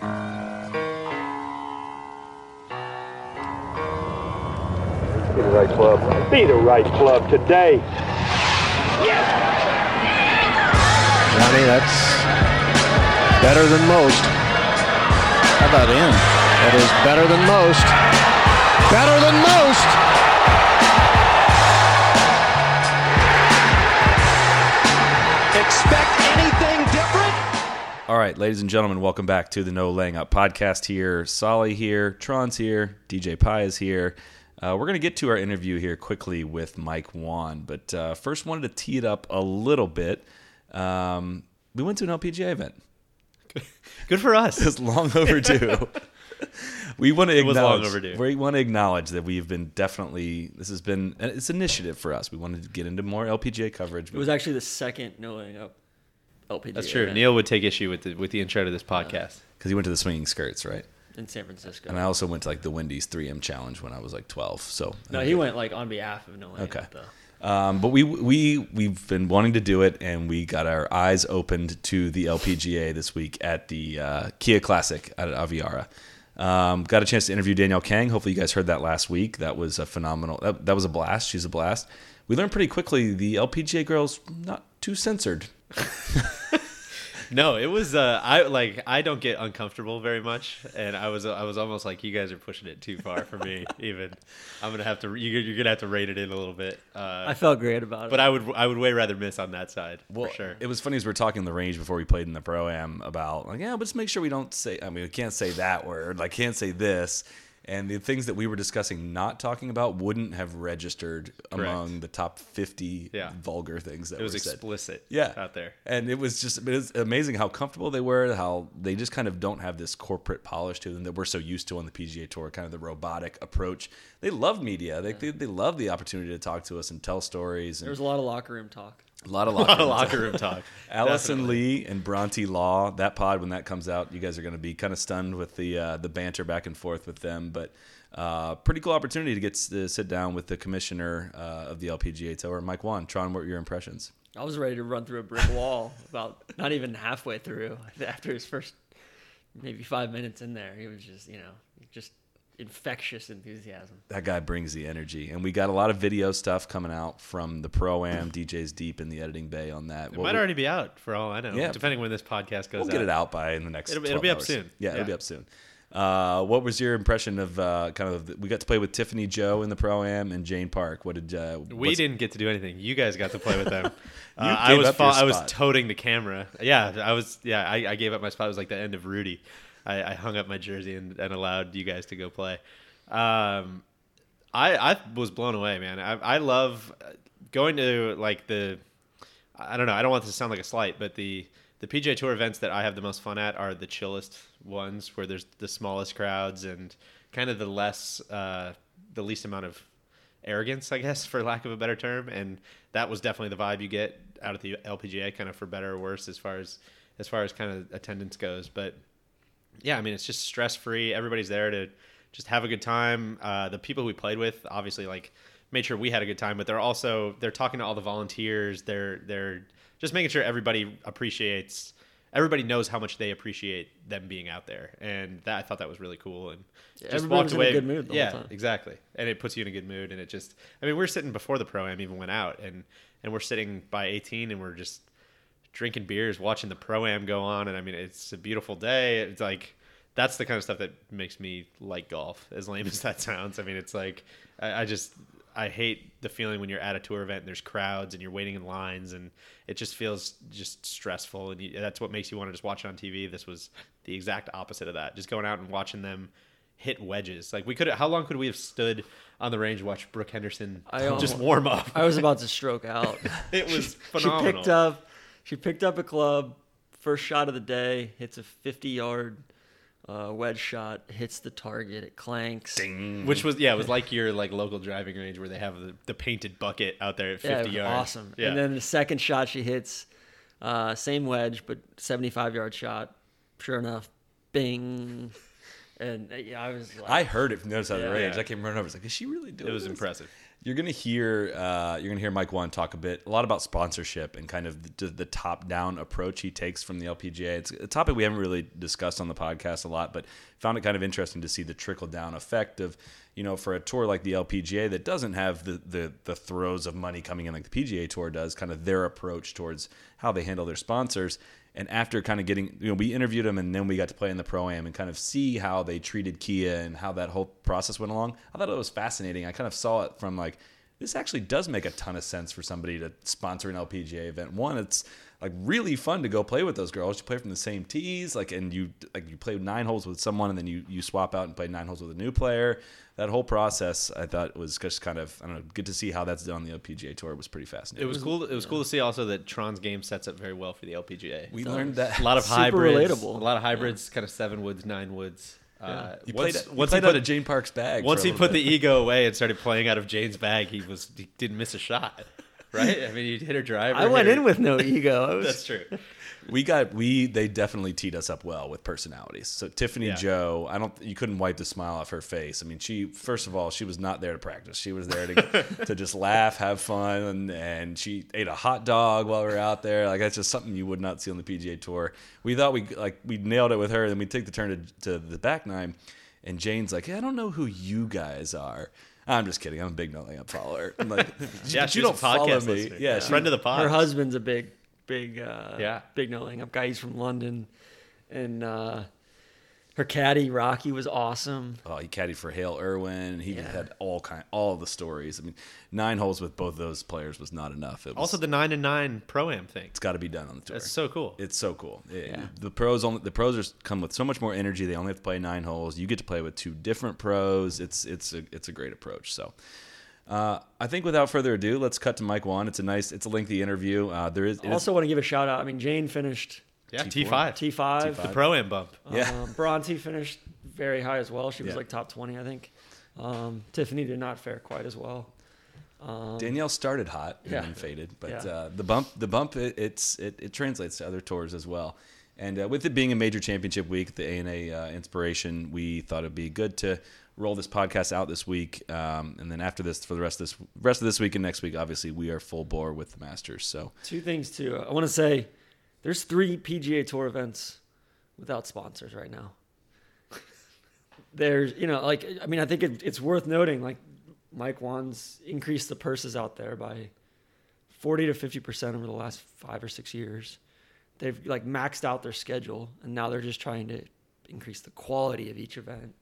Be the right club. Be the right club today. Yes! Johnny, that's better than most. How about in? That is better than most. Better than most! Expect anything different? All right, ladies and gentlemen, welcome back to the No Laying Up podcast here. Solly here, Tron's here, DJ Pi is here. We're going to get to our interview here quickly with Mike Whan, but first wanted to tee it up a little bit. We went to an LPGA event. Good for us. It's long overdue. We want to was long overdue. We want to acknowledge that we've been it's initiative for us. We wanted to get into more LPGA coverage. It was actually the second No Laying Up LPGA That's true. event Neil would take issue with the intro to this podcast. because he went to the swinging skirts, right? in San Francisco. And I also went to like the Wendy's 3M challenge when I was like 12. So No, he went like on behalf of No Laying Okay. Up, though. But we've been wanting to do it, and we got our eyes opened to the LPGA this week at the Kia Classic at Aviara. Got a chance to interview Danielle Kang. Hopefully you guys heard that last week. That was a phenomenal. That was a blast. She's a blast. We learned pretty quickly the LPGA girls not too censored. No, it was I don't get uncomfortable very much, and I was almost like, you guys are pushing it too far for me. Even I'm gonna have to you're gonna have to rate it in a little bit. I felt great about it. But I would way rather miss on that side for sure. It was funny as we were talking in the range before we played in the Pro-Am about like, yeah, but just make sure we don't say. I mean, we can't say that word. Like, can't say this. And the things that we were discussing, not talking about, wouldn't have registered among the top 50 vulgar things that were said. It was explicit out there. And it was amazing how comfortable they were, how they just kind of don't have this corporate polish to them that we're so used to on the PGA Tour, kind of the robotic approach. They love media. They love the opportunity to talk to us and tell stories. And there was a lot of locker room talk. A lot of locker room talk. Allison Lee and Bronte Law, that pod, when that comes out, you guys are going to be kind of stunned with the banter back and forth with them. But pretty cool opportunity to get to sit down with the commissioner of the LPGA Tour, Mike Whan. Tron, what were your impressions? I was ready to run through a brick wall about not even halfway through after his first maybe 5 minutes in there. He was just, just infectious enthusiasm. That guy brings the energy, and we got a lot of video stuff coming out from the Pro-Am. DJ's deep in the editing bay on that. It might already be out for all I know, depending when this podcast goes out. We'll get it out by in the next 12 It'll be up hours. soon. Yeah, it'll be up soon. What was your impression of we got to play with Tiffany Joe in the Pro-Am and Jane Park? What did we didn't get to do anything. You guys got to play with them. I was toting the camera. I gave up my spot. It was like the end of Rudy. I hung up my jersey and allowed you guys to go play. I was blown away, man. I love going to like I don't know. I don't want this to sound like a slight, but the PGA Tour events that I have the most fun at are the chillest ones, where there's the smallest crowds and kind of the least amount of arrogance, I guess, for lack of a better term. And that was definitely the vibe you get out of the LPGA, kind of for better or worse as far as kind of attendance goes. But yeah, I mean, it's just stress free. Everybody's there to just have a good time. The people we played with, obviously, like, made sure we had a good time, but they're talking to all the volunteers. They're just making sure everybody knows how much they appreciate them being out there. And I thought that was really cool. And just walked away in a good mood the whole time. Exactly. And it puts you in a good mood. And we're sitting before the Pro-Am even went out, and we're sitting by 18 and we're just drinking beers, watching the Pro-Am go on. And I mean, it's a beautiful day. It's like, that's the kind of stuff that makes me like golf, as lame as that sounds. I mean, it's like, I hate the feeling when you're at a tour event and there's crowds and you're waiting in lines, and it just feels just stressful. And that's what makes you want to just watch it on TV. This was the exact opposite of that. Just going out and watching them hit wedges. Like, how long could we have stood on the range and watched Brooke Henderson just warm up? I was about to stroke out. It was phenomenal. She picked up a club, first shot of the day, hits a 50-yard wedge shot, hits the target, it clanks. Ding. Which was, it was like your local driving range where they have the painted bucket out there at 50 yards. Awesome. Yeah. And then the second shot she hits, same wedge, but 75-yard shot. Sure enough, bing. And I was like... I heard it from the other side of the range. I came running over. I was like, is she really doing It was this? impressive. You're gonna hear Mike Whan talk a lot about sponsorship and kind of the top-down approach he takes from the LPGA. It's a topic we haven't really discussed on the podcast a lot, but found it kind of interesting to see the trickle-down effect of, for a tour like the LPGA that doesn't have the throes of money coming in like the PGA Tour does, kind of their approach towards how they handle their sponsors. And after kind of getting, we interviewed them and then we got to play in the Pro-Am and kind of see how they treated Kia and how that whole process went along. I thought it was fascinating. I kind of saw it from like, this actually does make a ton of sense for somebody to sponsor an LPGA event. One, it's like really fun to go play with those girls. You play from the same tees, and you play 9 holes with someone and then you swap out and play 9 holes with a new player. That whole process, I thought, was just kind of, I don't know, good to see how that's done on the LPGA Tour. It was pretty fascinating. It was cool. It was cool to see also that Tron's game sets up very well for the LPGA. We learned that a lot of Super hybrids, relatable. a lot of hybrids, kind of 7 woods, 9 woods. He played out of Jane Park's bag. Once for a he little put bit. the ego away and started playing out of Jane's bag, he didn't miss a shot, right? I mean, he hit her driver. I went in with no ego. That's true. They definitely teed us up well with personalities. So Tiffany Yeah. Joe, you couldn't wipe the smile off her face. I mean, first of all, she was not there to practice. She was there to just laugh, have fun, and she ate a hot dog while we were out there. Like, that's just something you would not see on the PGA Tour. We thought we nailed it with her, and then we take the turn to the back 9, and Jane's like, "Hey, I don't know who you guys are." I'm just kidding. I'm a big No Layup follower. I'm like, Yeah, but you she's don't a follow podcast me. listener. Yeah, Friend of the pod. Her husband's a big Yeah. big no laying up guy. He's from London, and her caddy Rocky was awesome. Oh, he caddied for Hale Irwin. He Yeah. had all the stories. I mean, 9 holes with both those players was not enough. It was, Also, the 9-9 Pro-Am thing. it's got to be done on the tour. That's so cool. It's so cool. Yeah. The pros come with so much more energy. They only have to play 9 holes. You get to play with 2 different pros. It's a great approach. So, I think without further ado, let's cut to Mike Whan. It's a lengthy interview. It Also, want to give a shout out. I mean, Jane finished Yeah, T5. T5. The Pro-Am bump. Yeah. Bronte finished very high as well. She was Yeah. like top 20, I think. Tiffany did not fare quite as well. Danielle started hot and Yeah. then faded, but Yeah. the bump it translates to other tours as well. And with it being a major championship week, the ANA Inspiration, we thought it'd be good to roll this podcast out this week, and then after this, for the rest of this week and next week, obviously we are full bore with the Masters. So 2 things too. I want to say there's 3 PGA Tour events without sponsors right now. There's, I think it's worth noting, like, Mike Whan's increased the purses out there by 40 to 50% over the last 5 or 6 years. They've maxed out their schedule, and now they're just trying to increase the quality of each event.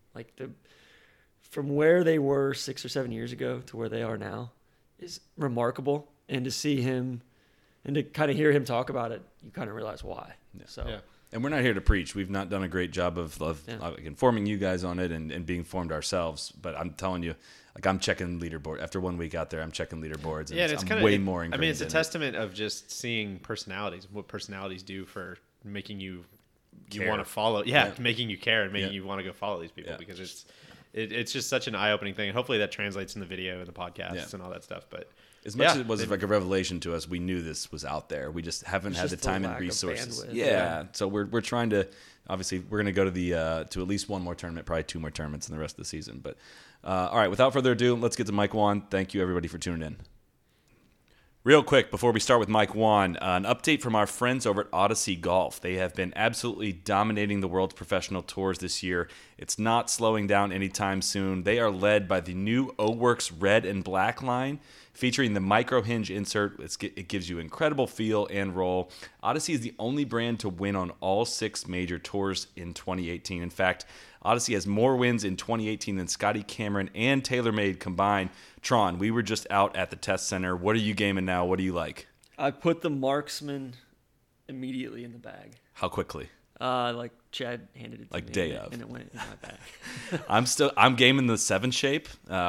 From where they were 6 or 7 years ago to where they are now is remarkable. And to see him and to kind of hear him talk about it, you kind of realize why. Yeah. So Yeah. And we're not here to preach. We've not done a great job of Yeah. informing you guys on it and being informed ourselves. But I'm telling you, I'm checking leaderboard. After 1 week out there, I'm checking leaderboards. And Yeah, and it's I'm kind of way more I ingrained mean, it's a in it. testament of just seeing personalities, what personalities do for making you Care. want to follow. Yeah, making you care and making Yeah. you want to go follow these people Yeah. because it's just such an eye-opening thing. And hopefully that translates in the video and the podcasts Yeah. and all that stuff. But As much yeah, as it was they- like a revelation to us, we knew this was out there. We just haven't had the just the time and lack of resources. bandwidth. Yeah. So we're trying to, obviously, we're going to go to the to at least 1 more tournament, probably 2 more tournaments in the rest of the season. But all right, without further ado, let's get to Mike Whan. Thank you, everybody, for tuning in. Real quick, before we start with Mike Whan, an update from our friends over at Odyssey Golf. They have been absolutely dominating the world's professional tours this year. It's not slowing down anytime soon. They are led by the new O-Works Red and Black line, featuring the micro hinge insert. It gives you incredible feel and roll. Odyssey is the only brand to win on all 6 major tours in 2018. In fact, Odyssey has more wins in 2018 than Scotty Cameron and TaylorMade combined. Tron, we were just out at the test center. What are you gaming now? What do you like? I put the Marksman immediately in the bag. How quickly? Chad handed it to Like me, day and of. and it went in my bag. I'm gaming the 7 shape.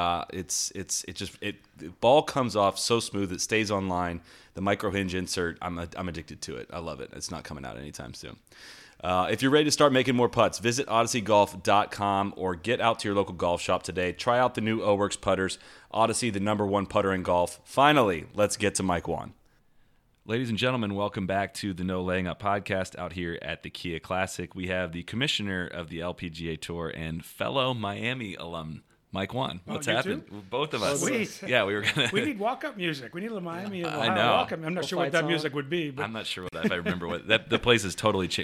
The ball comes off so smooth, it stays online. The micro hinge insert, I'm addicted to it. I love it. It's not coming out anytime soon. If you're ready to start making more putts, visit odysseygolf.com or get out to your local golf shop today. Try out the new O-Works putters. Odyssey, the #1 putter in golf. Finally, let's get to Mike Whan. Ladies and gentlemen, welcome back to the No Laying Up podcast out here at the Kia Classic. We have the commissioner of the LPGA Tour and fellow Miami alum, Mike won. What's you happened? too? Both of us. Sweet. Yeah, we were gonna. We need walk-up music. We need a little Miami of I Ohio know. welcome. I'm not sure what fight that song. music would be, but I'm not sure if I remember what that. The place has totally changed.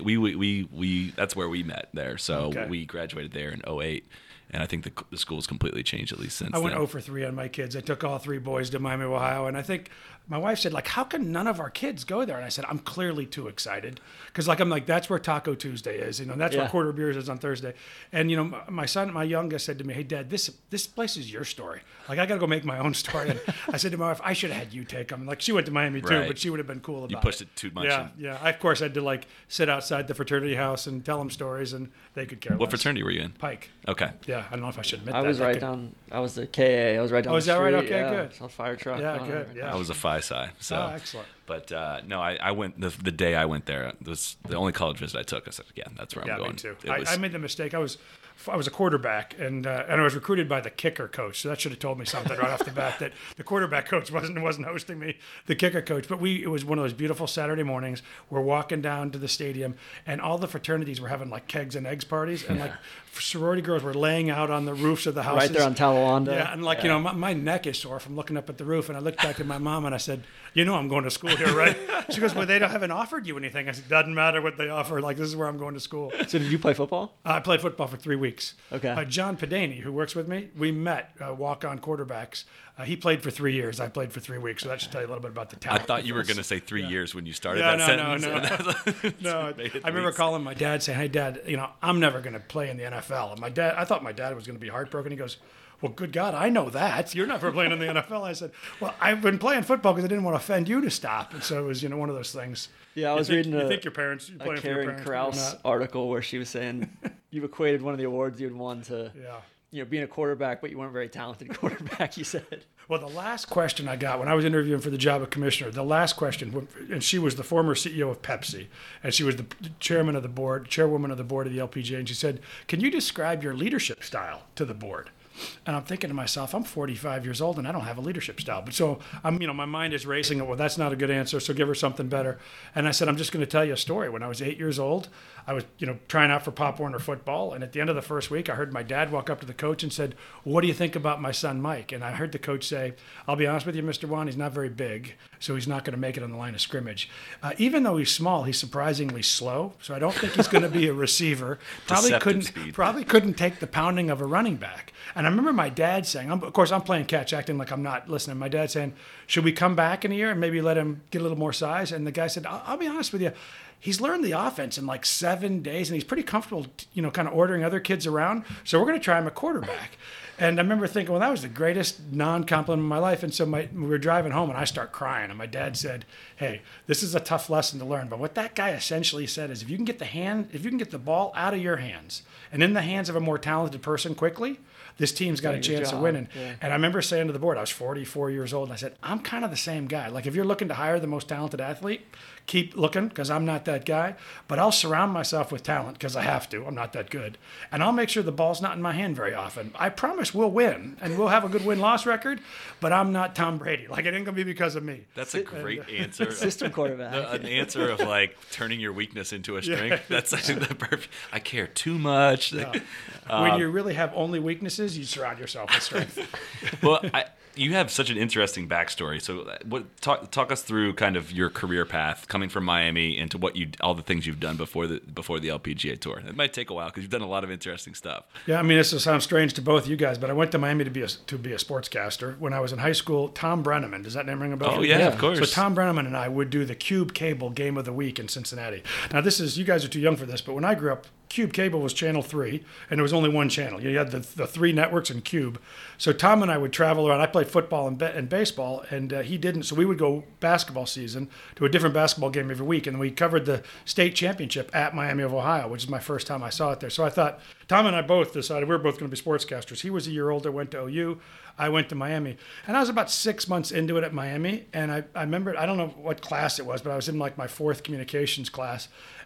We that's where we met there. So Okay. we graduated there in 2008. And I think the school's completely changed at least since I went then. 0 for 3 on my kids. I took all 3 boys to Miami, Ohio, and I think my wife said, like, how can none of our kids go there? And I said, I'm clearly too excited because, I'm like, that's where Taco Tuesday is, that's where Yeah. Quarter Beers is on Thursday. And my son, my youngest, said to me, hey, Dad, this place is your story. Like, I got to go make my own story. And I said to my wife, I should have had you take them. Like, she went to Miami too, Right. but she would have been cool about it. You pushed it too much. Yeah, yeah. I, of course, had to sit outside the fraternity house and tell them stories, and they could care What less. fraternity were you in? Pike. Okay. Yeah, I don't know if I should admit I that. was right down. I was the KA. I was right down. Oh, is the that right? street, Okay, yeah. good. Saw fire truck. Yeah, going good. on. Yeah. I was a Phi Psi. So. Oh, excellent. But no, I went the day I went there. It was the only college visit I took. I said, yeah, that's where Yeah, I'm going. me too. It was- I made the mistake. I was a quarterback, and I was recruited by the kicker coach. So that should have told me something right off the bat that the quarterback coach wasn't hosting me, the kicker coach. But it was one of those beautiful Saturday mornings. We're walking down to the stadium, and all the fraternities were having kegs and eggs parties, and sorority girls were laying out on the roofs of the houses. Right there on Talawanda. Yeah, and my neck is sore from looking up at the roof, and I looked back at my mom and I said, I'm going to school here, right? She goes, well, they haven't offered you anything. I said, doesn't matter what they offer. This is where I'm going to school. So did you play football? I played football for 3 weeks. Okay. John Padani, who works with me, we met walk-on quarterbacks. He played for 3 years. I played for 3 weeks. So that should tell you a little bit about the I talent. thought you were going to say 3 years when you started Yeah, that no, sentence. No, Made it I remember weeks. calling my dad saying, hey, Dad, I'm never going to play in the NFL. And I thought my dad was going to be heartbroken. He goes, well, good God, I know that. You're never playing in the NFL. I said, well, I've been playing football because I didn't want to offend you to stop. And so it was, one of those things. Yeah, I was you reading think your parents, you're a playing for your Karen parents. Krause article where she was saying you've equated one of the awards you'd won to Yeah. being a quarterback, but you weren't a very talented quarterback. You said. Well, the last question I got when I was interviewing for the job of commissioner, the last question, and she was the former CEO of Pepsi, and she was the chairwoman of the board of the LPGA, and she said, can you describe your leadership style to the board? And I'm thinking to myself, I'm 45 years old and I don't have a leadership style. But so I'm, my mind is racing. Well, that's not a good answer. So give her something better. And I said, I'm just going to tell you a story. When I was 8 years old, I was, trying out for Pop Warner football. And at the end of the first week, I heard my dad walk up to the coach and said, what do you think about my son, Mike? And I heard the coach say, I'll be honest with you, Mr. Wan, he's not very big, so he's not going to make it on the line of scrimmage. Even though he's small, he's surprisingly slow. So I don't think he's going to be a receiver. Deceptive speed. Probably couldn't take the pounding of a running back. And I remember my dad saying, of course, I'm playing catch, acting like I'm not listening. My dad saying, should we come back in a year and maybe let him get a little more size? And the guy said, I'll be honest with you. He's learned the offense in 7 days, and he's pretty comfortable, kind of ordering other kids around. So we're going to try him a quarterback. And I remember thinking, well, that was the greatest non-compliment of my life. And so we were driving home, and I start crying. And my dad said, hey, this is a tough lesson to learn. But what that guy essentially said is if you can get the ball out of your hands and in the hands of a more talented person quickly, this team's got a chance of winning. Yeah. And I remember saying to the board, I was 44 years old, and I said, I'm kind of the same guy. If you're looking to hire the most talented athlete, keep looking because I'm not that guy. But I'll surround myself with talent because I have to. I'm not that good. And I'll make sure the ball's not in my hand very often. I promise we'll win, and we'll have a good win-loss record, but I'm not Tom Brady. It ain't going to be because of me. That's a great answer. System quarterback. An answer of turning your weakness into a strength. That's the perfect. I care too much. When you really have only weaknesses, you surround yourself with strength. Well, you have such an interesting backstory. So, talk us through kind of your career path coming from Miami into all the things you've done before the LPGA Tour. It might take a while because you've done a lot of interesting stuff. Yeah, I mean, this will sound strange to both you guys, but I went to Miami to be a sportscaster. When I was in high school, Tom Brenneman, does that name ring a bell? Oh, yeah, of course. So Tom Brenneman and I would do the Cube Cable Game of the Week in Cincinnati. Now, you guys are too young for this, but when I grew up, Cube Cable was channel 3, and there was only one channel. You had the 3 networks in Cube. So Tom and I would travel around. I played football and baseball, and he didn't. So we would go basketball season to a different basketball game every week, and we covered the state championship at Miami of Ohio, which is my first time I saw it there. So I thought, Tom and I both decided we were both going to be sportscasters. He was a year older, went to OU. I went to Miami. And I was about 6 months into it at Miami. And I remember, I don't know what class it was, but I was in my 4th communications class.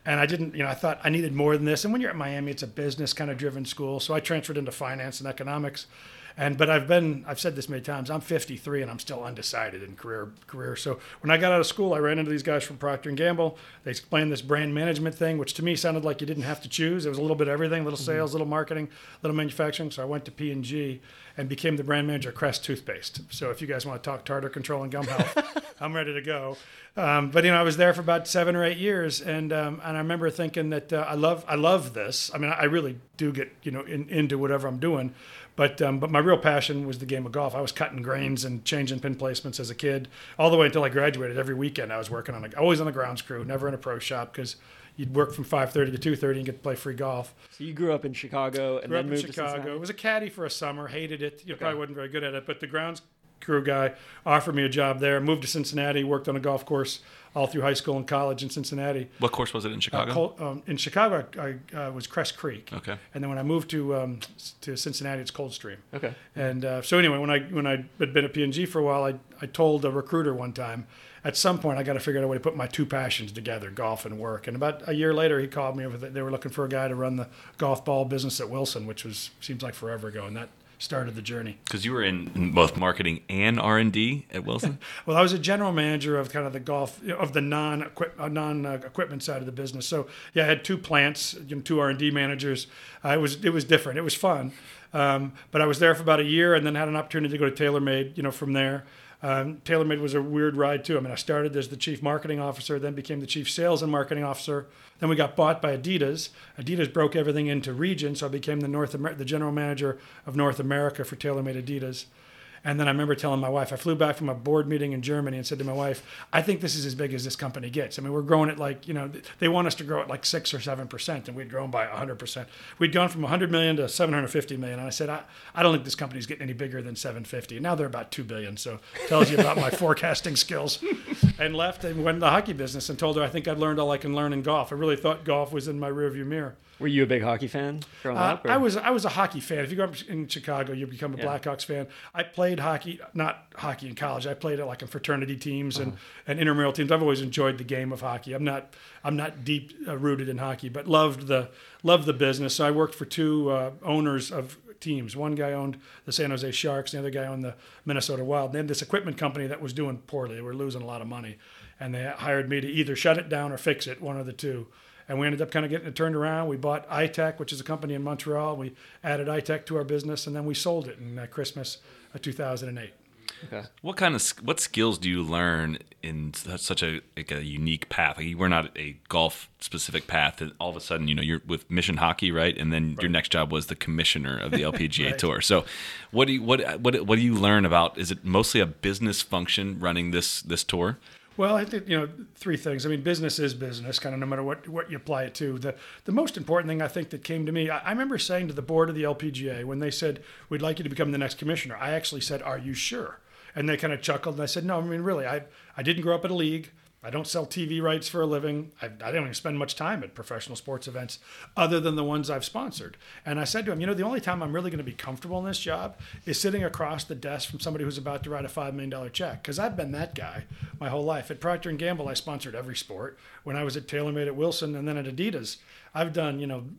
And I didn't, I thought I needed more than this. And when you're at Miami, it's a business kind of driven school. So I transferred into finance and economics. But I've said this many times, I'm 53 and I'm still undecided in career. So when I got out of school, I ran into these guys from Procter & Gamble. They explained this brand management thing, which to me sounded like you didn't have to choose. It was a little bit of everything, little sales, little marketing, little manufacturing. So I went to P&G and became the brand manager of Crest toothpaste. So if you guys want to talk tartar control and gum health, I'm ready to go. But I was there for about 7 or 8 years, and I remember thinking that I love this. I mean, I really do get into whatever I'm doing, but my real passion was the game of golf. I was cutting grains and changing pin placements as a kid, all the way until I graduated. Every weekend I was working always on the grounds crew, never in a pro shop, because you'd work from 5:30 to 2:30 and get to play free golf. So you grew up in Chicago and then moved to Chicago. Cincinnati? It was a caddy for a summer. Hated it. Probably wasn't very good at it. But the grounds crew guy offered me a job there. Moved to Cincinnati. Worked on a golf course all through high school and college in Cincinnati. What course was it in Chicago? In Chicago, I was Crest Creek. Okay. And then when I moved to Cincinnati, it's Coldstream. Okay. And so anyway, when I had been at P&G for a while, I told a recruiter one time, at some point I got to figure out a way to put my two passions together, golf and work. And about a year later, he called me over. They were looking for a guy to run the golf ball business at Wilson, which seems like forever ago, and that started the journey. Because you were in both marketing and R&D at Wilson? Well, I was a general manager of kind of the golf, of the non-equipment side of the business. So yeah, I had 2 plants, 2 R&D managers. It was different. It was fun. But I was there for about a year and then had an opportunity to go to TaylorMade, from there. TaylorMade was a weird ride too. I mean, I started as the chief marketing officer, then became the chief sales and marketing officer. Then we got bought by Adidas. Adidas broke everything into regions, so I became the general manager of North America for TaylorMade Adidas. And then I remember telling my wife, I flew back from a board meeting in Germany and said to my wife, I think this is as big as this company gets. I mean, we're growing at they want us to grow at like 6 or 7%, and we'd grown by 100%. We'd gone from 100 million to 750 million. And I said, I don't think this company's getting any bigger than 750. And now they're about 2 billion. So tells you about my forecasting skills. And left and went in the hockey business and told her I think I'd learned all I can learn in golf. I really thought golf was in my rearview mirror. Were you a big hockey fan growing up? I was a hockey fan. If you grow up in Chicago, you become a Blackhawks fan. I played hockey, not hockey in college. I played it like in fraternity teams and intramural teams. I've always enjoyed the game of hockey. I'm not deep rooted in hockey, but loved the business. So I worked for 2 owners of teams. One guy owned the San Jose Sharks, the other guy owned the Minnesota Wild. They had this equipment company that was doing poorly. They were losing a lot of money, and they hired me to either shut it down or fix it, one of the two. And we ended up kind of getting it turned around. We bought iTech, which is a company in Montreal. We added iTech to our business, and then we sold it in Christmas of 2008. Okay. What skills do you learn in such a unique path? Like, you were not a golf specific path, and all of a sudden, you're with Mission Hockey, right? And then your next job was the commissioner of the LPGA Right. Tour. So, what do you learn about? Is it mostly a business function running this tour? Well, I think, 3 things. I mean, business is business, kind of no matter what you apply it to. The most important thing I think that came to me, I remember saying to the board of the LPGA when they said, we'd like you to become the next commissioner, I actually said, are you sure? And they kind of chuckled, and I said, no, I mean, really, I didn't grow up at a league. I don't sell TV rights for a living. I don't even spend much time at professional sports events other than the ones I've sponsored. And I said to him, the only time I'm really going to be comfortable in this job is sitting across the desk from somebody who's about to write a $5 million check. Because I've been that guy my whole life. At Procter & Gamble, I sponsored every sport. When I was at TaylorMade at Wilson and then at Adidas, I've done,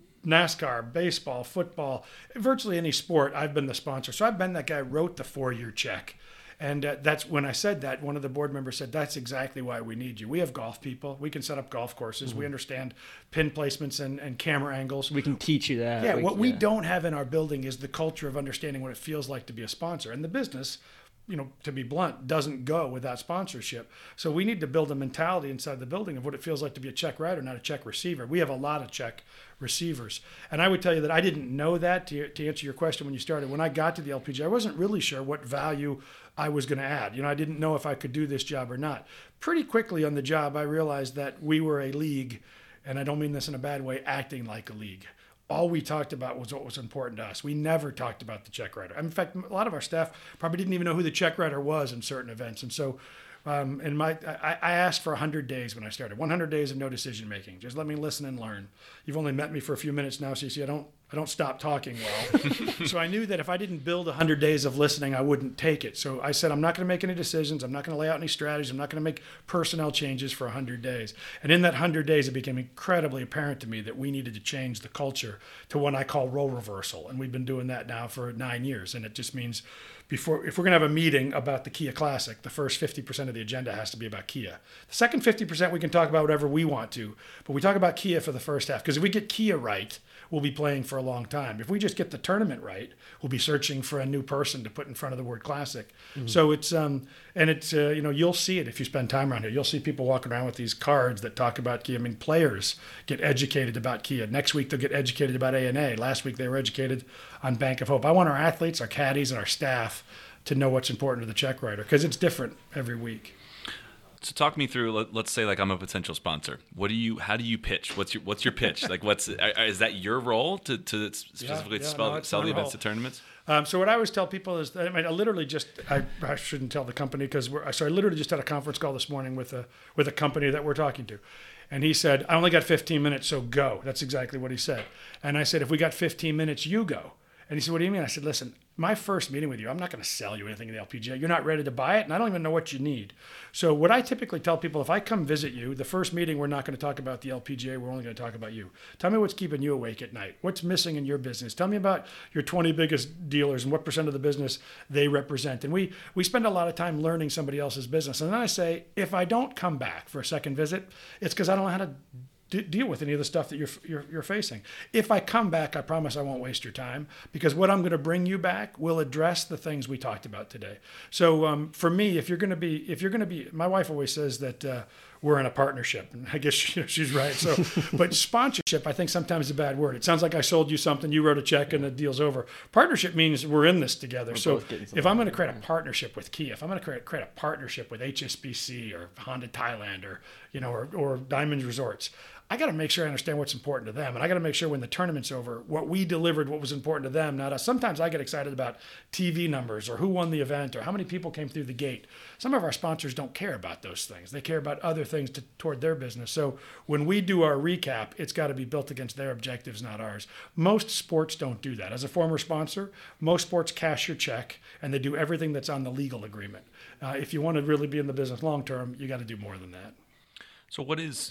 NASCAR, baseball, football, virtually any sport, I've been the sponsor. So I've been that guy who wrote the 4-year check. And that's when I said that, one of the board members said, that's exactly why we need you. We have golf people. We can set up golf courses. Mm-hmm. We understand pin placements and camera angles. We can teach you that. Yeah, what we don't have in our building is the culture of understanding what it feels like to be a sponsor. And the business, to be blunt, doesn't go without sponsorship. So we need to build a mentality inside the building of what it feels like to be a check writer, not a check receiver. We have a lot of check receivers. And I would tell you that I didn't know that, to answer your question when you started. When I got to the LPGA, I wasn't really sure what value I was going to add. I didn't know if I could do this job or not. Pretty quickly on the job, I realized that we were a league, and I don't mean this in a bad way, acting like a league. All we talked about was what was important to us. We never talked about the check writer. In fact, a lot of our staff probably didn't even know who the check writer was in certain events. And so I asked for 100 days when I started, 100 days of no decision making. Just let me listen and learn. You've only met me for a few minutes now, so you see I I don't stop talking well. So I knew that if I didn't build 100 days of listening, I wouldn't take it. So I said, I'm not going to make any decisions. I'm not going to lay out any strategies. I'm not going to make personnel changes for 100 days. And in that 100 days, it became incredibly apparent to me that we needed to change the culture to what I call role reversal. And we've been doing that now for 9 years. And it just means if we're going to have a meeting about the Kia Classic, the first 50% of the agenda has to be about Kia. The second 50%, we can talk about whatever we want to, but we talk about Kia for the first half. Because if we get Kia right, we'll be playing for a long time. If we just get the tournament right, we'll be searching for a new person to put in front of the word classic. Mm-hmm. So it's, you'll see it if you spend time around here. You'll see people walking around with these cards that talk about Kia. I mean, players get educated about Kia. Next week, they'll get educated about A&A. Last week, they were educated on Bank of Hope. I want our athletes, our caddies, and our staff to know what's important to the check writer because it's different every week. So talk me through. Let's say like I'm a potential sponsor. How do you pitch? What's your pitch? Like is that your role to specifically sell the events to tournaments? So what I always tell people is, I shouldn't tell the company I literally just had a conference call this morning with a company that we're talking to. And he said, I only got 15 minutes, so go. That's exactly what he said. And I said, if we got 15 minutes, you go. And he said, what do you mean? I said, listen, my first meeting with you, I'm not going to sell you anything in the LPGA. You're not ready to buy it, and I don't even know what you need. So what I typically tell people, if I come visit you, the first meeting, we're not going to talk about the LPGA. We're only going to talk about you. Tell me what's keeping you awake at night. What's missing in your business? Tell me about your 20 biggest dealers and what % of the business they represent. And we spend a lot of time learning somebody else's business. And then I say, if I don't come back for a second visit, it's because I don't know how to deal with any of the stuff that you're facing. If I come back, I promise I won't waste your time because what I'm going to bring you back will address the things we talked about today. So for me, if you're going to be, my wife always says that we're in a partnership, and I guess she's right. So, but sponsorship, I think sometimes is a bad word. It sounds like I sold you something, you wrote a check, and the deal's over. Partnership means we're in this together. So if I'm going to create a partnership with Kia, if I'm going to create a partnership with HSBC or Honda Thailand or Diamond Resorts, I got to make sure I understand what's important to them. And I got to make sure when the tournament's over, what we delivered, what was important to them, not us. Sometimes I get excited about TV numbers or who won the event or how many people came through the gate. Some of our sponsors don't care about those things. They care about other things toward their business. So when we do our recap, it's got to be built against their objectives, not ours. Most sports don't do that. As a former sponsor, most sports cash your check and they do everything that's on the legal agreement. If you want to really be in the business long term, you got to do more than that. So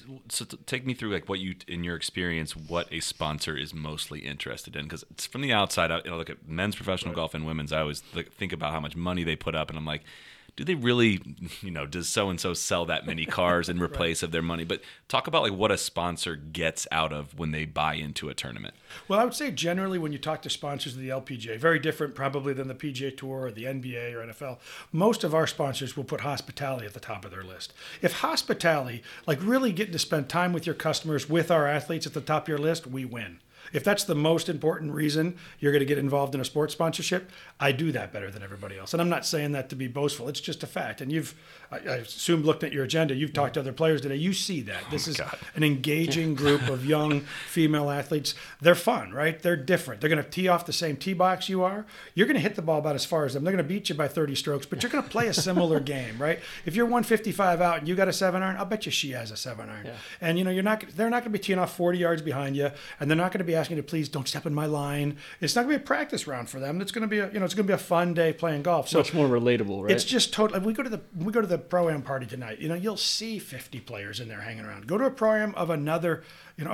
take me through like what you, in your experience, what a sponsor is mostly interested in. Because it's from the outside, I look at men's professional golf and women's. I always think about how much money they put up, and I'm like, do they really, does so-and-so sell that many cars in replace of their money? But talk about like what a sponsor gets out of when they buy into a tournament. Well, I would say generally when you talk to sponsors of the LPGA, very different probably than the PGA Tour or the NBA or NFL, most of our sponsors will put hospitality at the top of their list. If hospitality, like really getting to spend time with your customers, with our athletes at the top of your list, we win. If that's the most important reason you're going to get involved in a sports sponsorship, I do that better than everybody else. And I'm not saying that to be boastful. It's just a fact. And I assume, looking at your agenda, you've talked to other players today. You see that. This is an engaging group of young female athletes. They're fun, right? They're different. They're going to tee off the same tee box you are. You're going to hit the ball about as far as them. They're going to beat you by 30 strokes, but you're going to play a similar game, right? If you're 155 out and you got a 7-iron, I'll bet you she has a 7-iron. Yeah. And they're not going to be teeing off 40 yards behind you, and they're not going to be asking you to please don't step in my line. It's not going to be a practice round for them. It's going to be it's going to be a fun day playing golf. So much more relatable, right? It's just totally. We go to the pro-am party tonight. You'll see 50 players in there hanging around. Go to a pro-am of another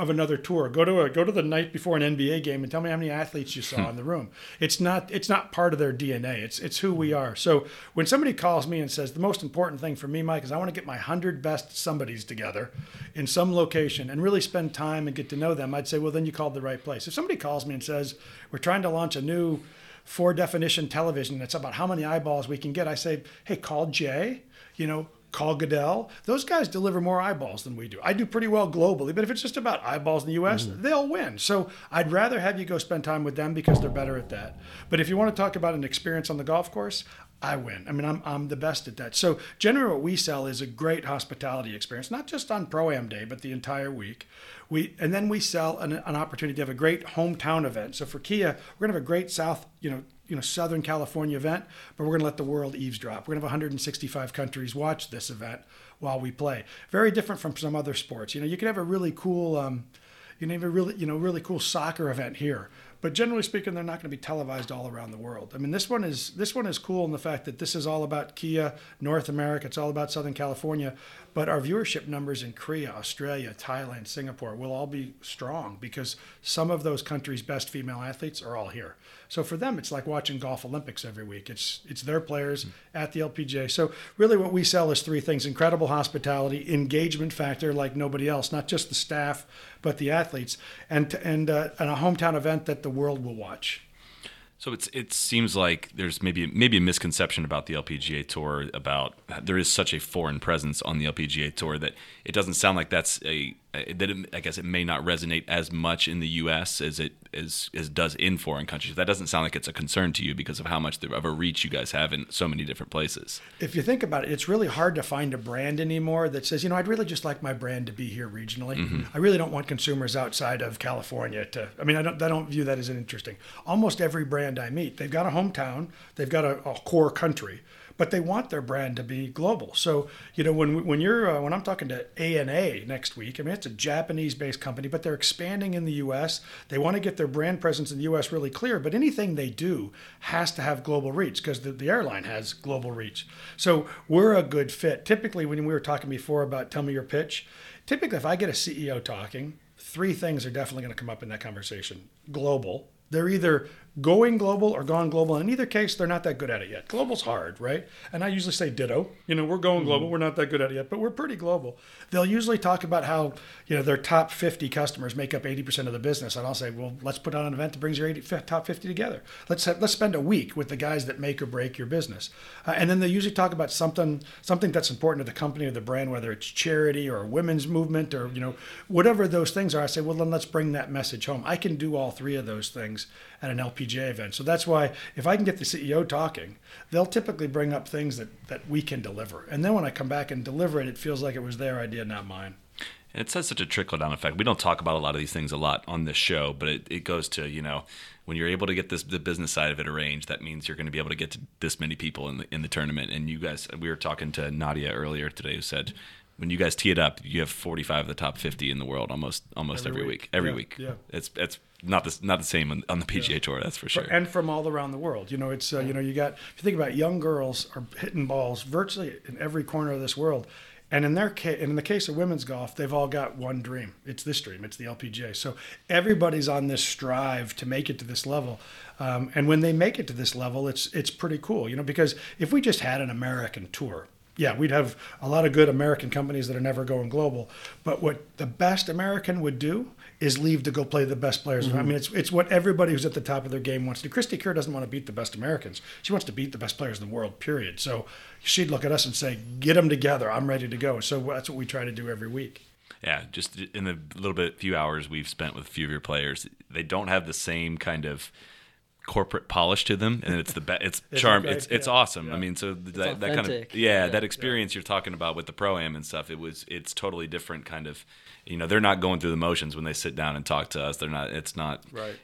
tour. Go to the night before an NBA game and tell me how many athletes you saw in the room. It's not part of their DNA. It's who we are. So when somebody calls me and says the most important thing for me, Mike, is I want to get my 100 best somebodies together in some location and really spend time and get to know them, I'd say, well, then you called the right place. If somebody calls me and says we're trying to launch a new 4-definition television that's about how many eyeballs we can get, I say, hey, call Jay, call Goodell. Those guys deliver more eyeballs than we do. I do pretty well globally, but if it's just about eyeballs in the U.S., they'll win. So I'd rather have you go spend time with them because they're better at that. But if you want to talk about an experience on the golf course, I win. I mean, I'm the best at that. So generally what we sell is a great hospitality experience, not just on Pro-Am Day, but the entire week. And then we sell an opportunity to have a great hometown event. So for Kia, we're going to have a great Southern California event, but we're going to let the world eavesdrop. We're going to have 165 countries watch this event while we play. Very different from some other sports. You could have a really cool, really cool soccer event here, but generally speaking, they're not going to be televised all around the world. I mean, this one is cool in the fact that this is all about Kia North America. It's all about Southern California, but our viewership numbers in Korea, Australia, Thailand, Singapore will all be strong because some of those countries' best female athletes are all here. So for them, it's like watching golf Olympics every week. It's their players at the LPGA. So really what we sell is three things: incredible hospitality, engagement factor like nobody else, not just the staff, but the athletes, and a hometown event that the world will watch. So it seems like there's maybe a misconception about the LPGA Tour, about there is such a foreign presence on the LPGA Tour that it doesn't sound like that's I guess it may not resonate as much in the U.S. as it does in foreign countries. That doesn't sound like it's a concern to you because of how much of a reach you guys have in so many different places. If you think about it, it's really hard to find a brand anymore that says, I'd really just like my brand to be here regionally. Mm-hmm. I really don't want consumers outside of California to. I mean, I don't view that as interesting. Almost every brand I meet, they've got a hometown, they've got a core country, but they want their brand to be global. So, when I'm talking to ANA next week, I mean, it's a Japanese-based company, but they're expanding in the U.S. They want to get their brand presence in the U.S. really clear, but anything they do has to have global reach because the airline has global reach. So we're a good fit. Typically, when we were talking before about tell me your pitch, typically if I get a CEO talking, three things are definitely going to come up in that conversation. Global. They're either going global or gone global. In either case, they're not that good at it yet. Global's hard, right? And I usually say ditto. We're going global. We're not that good at it yet, but we're pretty global. They'll usually talk about how, their top 50 customers make up 80% of the business. And I'll say, well, let's put on an event that brings your top 50 together. Let's spend a week with the guys that make or break your business. And then they usually talk about something that's important to the company or the brand, whether it's charity or a women's movement or, whatever those things are. I say, well, then let's bring that message home. I can do all three of those things at an LPGA event. So that's why if I can get the CEO talking, they'll typically bring up things that we can deliver. And then when I come back and deliver it, it feels like it was their idea, not mine. And it has such a trickle-down effect. We don't talk about a lot of these things a lot on this show, but it goes to, when you're able to get the business side of it arranged, that means you're going to be able to get to this many people in the tournament. And you guys, we were talking to Nadia earlier today who said, when you guys tee it up, you have 45 of the top 50 in the world almost every week. Every week. Yeah. It's not the same on the PGA Tour, that's for sure. And from all around the world. It's you got, if you think about it, young girls are hitting balls virtually in every corner of this world. And in the case of women's golf, they've all got one dream. It's this dream. It's the LPGA. So everybody's on this strive to make it to this level. And when they make it to this level, it's pretty cool, because if we just had an American tour, yeah, we'd have a lot of good American companies that are never going global. But what the best American would do is leave to go play the best players. Mm-hmm. I mean, it's what everybody who's at the top of their game wants to do. Christy Kerr doesn't want to beat the best Americans. She wants to beat the best players in the world, period. So she'd look at us and say, get them together. I'm ready to go. So that's what we try to do every week. Yeah, just in the few hours we've spent with a few of your players, they don't have the same kind of corporate polish to them, and it's it's charm. It's awesome. Yeah. I mean, so that kind of that experience you're talking about with the Pro-Am and stuff. It's totally different kind of. They're not going through the motions when they sit down and talk to us. They're not. It's not. Right.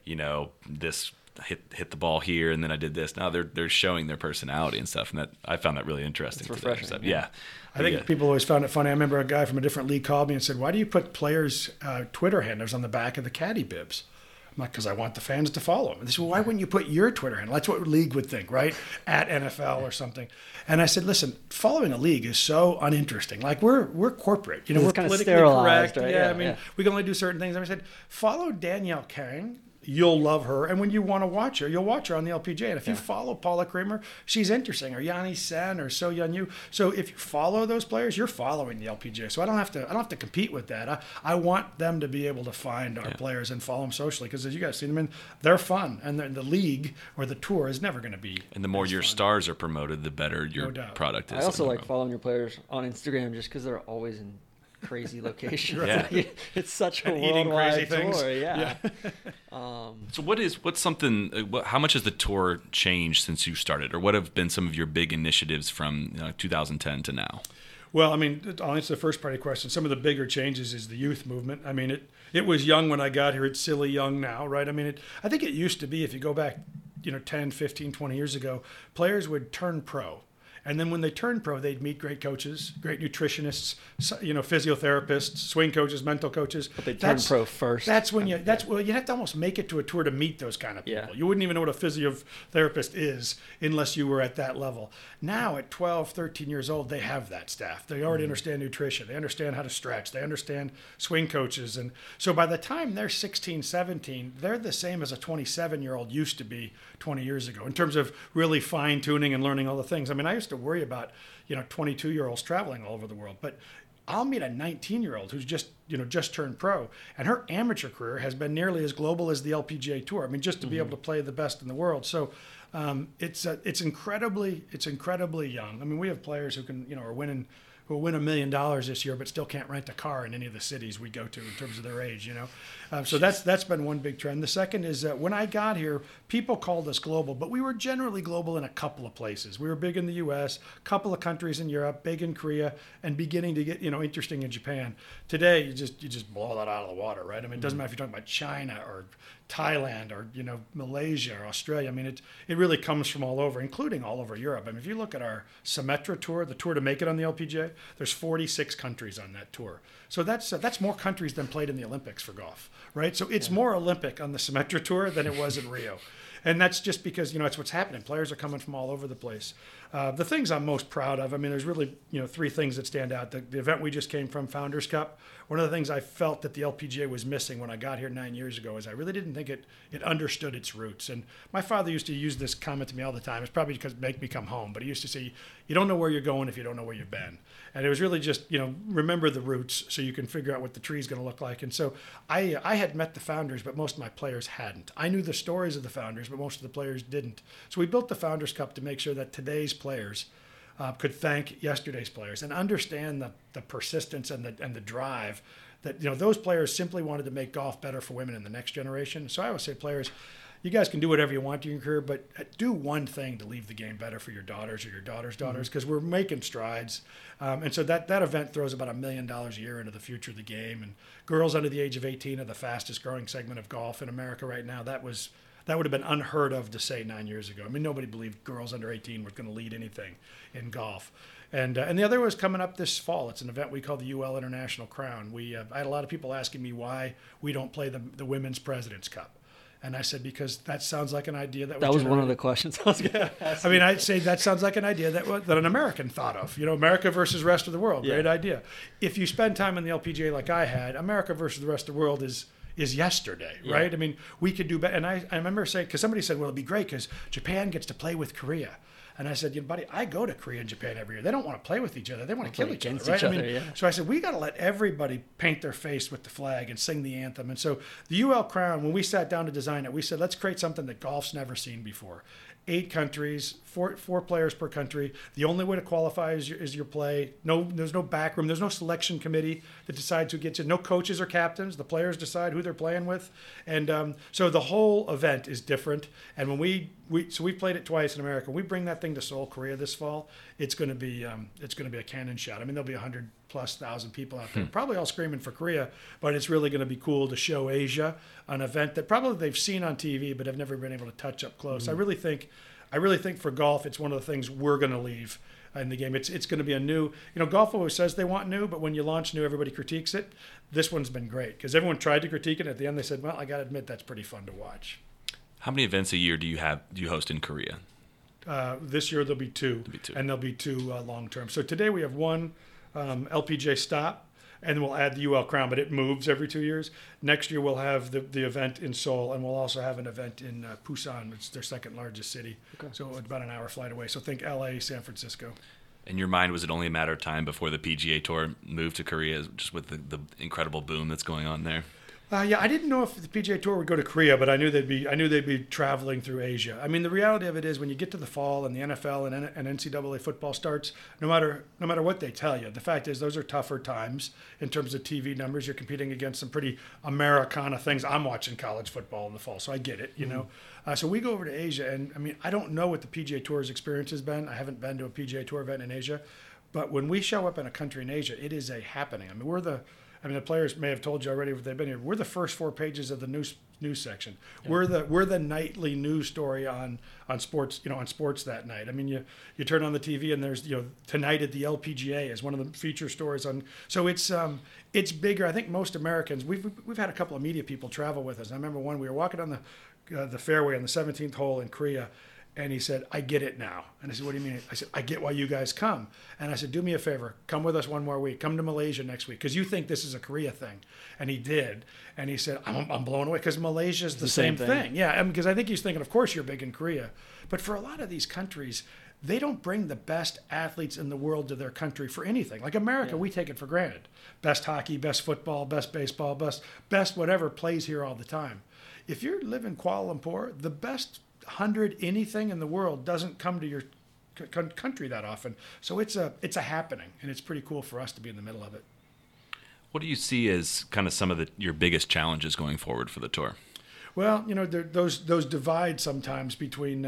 This hit the ball here and then I did this. Now they're showing their personality and stuff, and that I found that really interesting. It's refreshing. Today. Yeah. I think people always found it funny. I remember a guy from a different league called me and said, "Why do you put players' Twitter handles on the back of the caddy bibs?" I'm like, because I want the fans to follow him. And they said, well, why wouldn't you put your Twitter handle? That's what league would think, right? At NFL or something. And I said, listen, following a league is so uninteresting. Like we're corporate, we're politically correct. Right? Yeah, I mean, we can only do certain things. And I said, follow Danielle Kang. You'll love her. And when you want to watch her, you'll watch her on the LPGA. And if you follow Paula Creamer, she's interesting. Or Yanni Sen or So Yeon Yu. So if you follow those players, you're following the LPGA. So I don't have to compete with that. I want them to be able to find our players and follow them socially. Because as you guys see them, they're fun. And the league or the tour is never going to be. And the more your stars are promoted, the better your product is. I also like following your players on Instagram just because they're always in crazy locations. It's such a worldwide tour. Yeah. So what's something? How much has the tour changed since you started, or what have been some of your big initiatives from 2010 to now? Well, I mean, I'll answer the first part of the question. Some of the bigger changes is the youth movement. I mean, it was young when I got here. It's silly young now, right? I mean, I think it used to be, if you go back, 10, 15, 20 years ago, players would turn pro. And then when they turned pro, they'd meet great coaches, great nutritionists, physiotherapists, swing coaches, mental coaches. But they turned pro first. That's when you have to almost make it to a tour to meet those kind of people. Yeah. You wouldn't even know what a physiotherapist is unless you were at that level. Now at 12, 13 years old, they have that staff. They already understand nutrition. They understand how to stretch. They understand swing coaches. And so by the time they're 16, 17, they're the same as a 27-year-old used to be 20 years ago in terms of really fine-tuning and learning all the things. I mean, I used to worry about, 22-year-olds traveling all over the world. But I'll meet a 19-year-old who's just turned pro, and her amateur career has been nearly as global as the LPGA Tour. I mean, just to be able to play the best in the world. So it's incredibly young. I mean, we have players who can, who will win $1 million this year, but still can't rent a car in any of the cities we go to in terms of their age, So that's been one big trend. The second is that when I got here, people called us global, but we were generally global in a couple of places. We were big in the U.S., a couple of countries in Europe, big in Korea, and beginning to get, interesting in Japan. Today, you just blow that out of the water, right? I mean, it doesn't matter if you're talking about China or Thailand or Malaysia or Australia. I mean, it really comes from all over, including all over Europe. I mean, if you look at our Symetra tour, the tour to make it on the LPGA, there's 46 countries on that tour. So that's more countries than played in the Olympics for golf, right? So it's more Olympic on the Symetra tour than it was in Rio. And that's just because, it's what's happening. Players are coming from all over the place. The things I'm most proud of, I mean, there's really, three things that stand out. The event we just came from, Founders Cup, one of the things I felt that the LPGA was missing when I got here 9 years ago is I really didn't think it understood its roots. And my father used to use this comment to me all the time. It's probably because it make me come home. But he used to say, you don't know where you're going if you don't know where you've been. And it was really just, remember the roots so you can figure out what the tree's going to look like. And so I had met the founders, but most of my players hadn't. I knew the stories of the founders, but most of the players didn't. So we built the Founders Cup to make sure that today's players could thank yesterday's players and understand the persistence and the drive that, those players simply wanted to make golf better for women in the next generation. So I always say, players, you guys can do whatever you want in your career, but do one thing to leave the game better for your daughters or your daughters' daughters, because we're making strides. And so that event throws about $1 million a year into the future of the game. And girls under the age of 18 are the fastest growing segment of golf in America right now. That would have been unheard of to say 9 years ago. I mean, nobody believed girls under 18 were going to lead anything in golf. And the other was coming up this fall. It's an event we call the UL International Crown. I had a lot of people asking me why we don't play the Women's President's Cup. And I said, because that sounds like an idea that was one of the questions I was going to ask. I mean, I'd say that sounds like an idea that an American thought of. America versus rest of the world. Great idea. If you spend time in the LPGA like I had, America versus the rest of the world is yesterday, right? I mean, we could do better. And I remember saying, because somebody said, well, it'd be great because Japan gets to play with Korea. And I said, buddy, I go to Korea and Japan every year. They don't want to play with each other. They want to kill each other, right? So I said, we got to let everybody paint their face with the flag and sing the anthem. And so the UL Crown, when we sat down to design it, we said, let's create something that golf's never seen before. 8 countries, four players per country. The only way to qualify is your play. There's no back room. There's no selection committee that decides who gets in. No coaches or captains. The players decide who they're playing with. And so the whole event is different. And when we played it twice in America. We bring that thing to Seoul, Korea this fall. It's going to be a cannon shot. I mean, there'll be 100,000+ people out there, probably all screaming for Korea. But it's really going to be cool to show Asia an event that probably they've seen on TV but have never been able to touch up close. I really think for golf, it's one of the things we're going to leave in the game. It's going to be a new. Golf always says they want new, but when you launch new, everybody critiques it. This one's been great because everyone tried to critique it. At the end, they said, "Well, I got to admit that's pretty fun to watch." How many events a year do you host in Korea? This year there'll be 2, and there'll be 2 long term. So today we have one LPGA stop, and we'll add the UL Crown, but it moves every 2 years. Next year we'll have the event in Seoul, and we'll also have an event in Busan, which is their second largest city. Okay. So it's about an hour flight away. So think LA, San Francisco. In your mind, was it only a matter of time before the PGA Tour moved to Korea, just with the incredible boom that's going on there? Yeah, I didn't know if the PGA Tour would go to Korea, but I knew they'd be traveling through Asia. I mean, the reality of it is when you get to the fall and the NFL and NCAA football starts, no matter what they tell you, the fact is those are tougher times in terms of TV numbers. You're competing against some pretty Americana things. I'm watching college football in the fall, so I get it, you know. So we go over to Asia, and I mean, I don't know what the PGA Tour's experience has been. I haven't been to a PGA Tour event in Asia, but when we show up in a country in Asia, it is a happening. I mean, the players may have told you already if they've been here. We're the first 4 pages of the news section. Yeah. We're the nightly news story on sports, on sports that night. I mean, you turn on the TV and there's, tonight at the LPGA is one of the feature stories on. So it's bigger. I think most Americans, we've had a couple of media people travel with us. I remember we were walking on the fairway on the 17th hole in Korea. And he said, I get it now. And I said, what do you mean? I said, I get why you guys come. And I said, do me a favor. Come with us one more week. Come to Malaysia next week. Because you think this is a Korea thing. And he did. And he said, I'm blown away. Because Malaysia's the same thing. Yeah, because I think he's thinking, of course you're big in Korea. But for a lot of these countries, they don't bring the best athletes in the world to their country for anything. Like America, we take it for granted. Best hockey, best football, best baseball, best whatever plays here all the time. If you live in Kuala Lumpur, the best 100 anything in the world doesn't come to your country that often. So it's a happening, and it's pretty cool for us to be in the middle of it. What do you see as kind of some of your biggest challenges going forward for the tour? Well, those divide sometimes between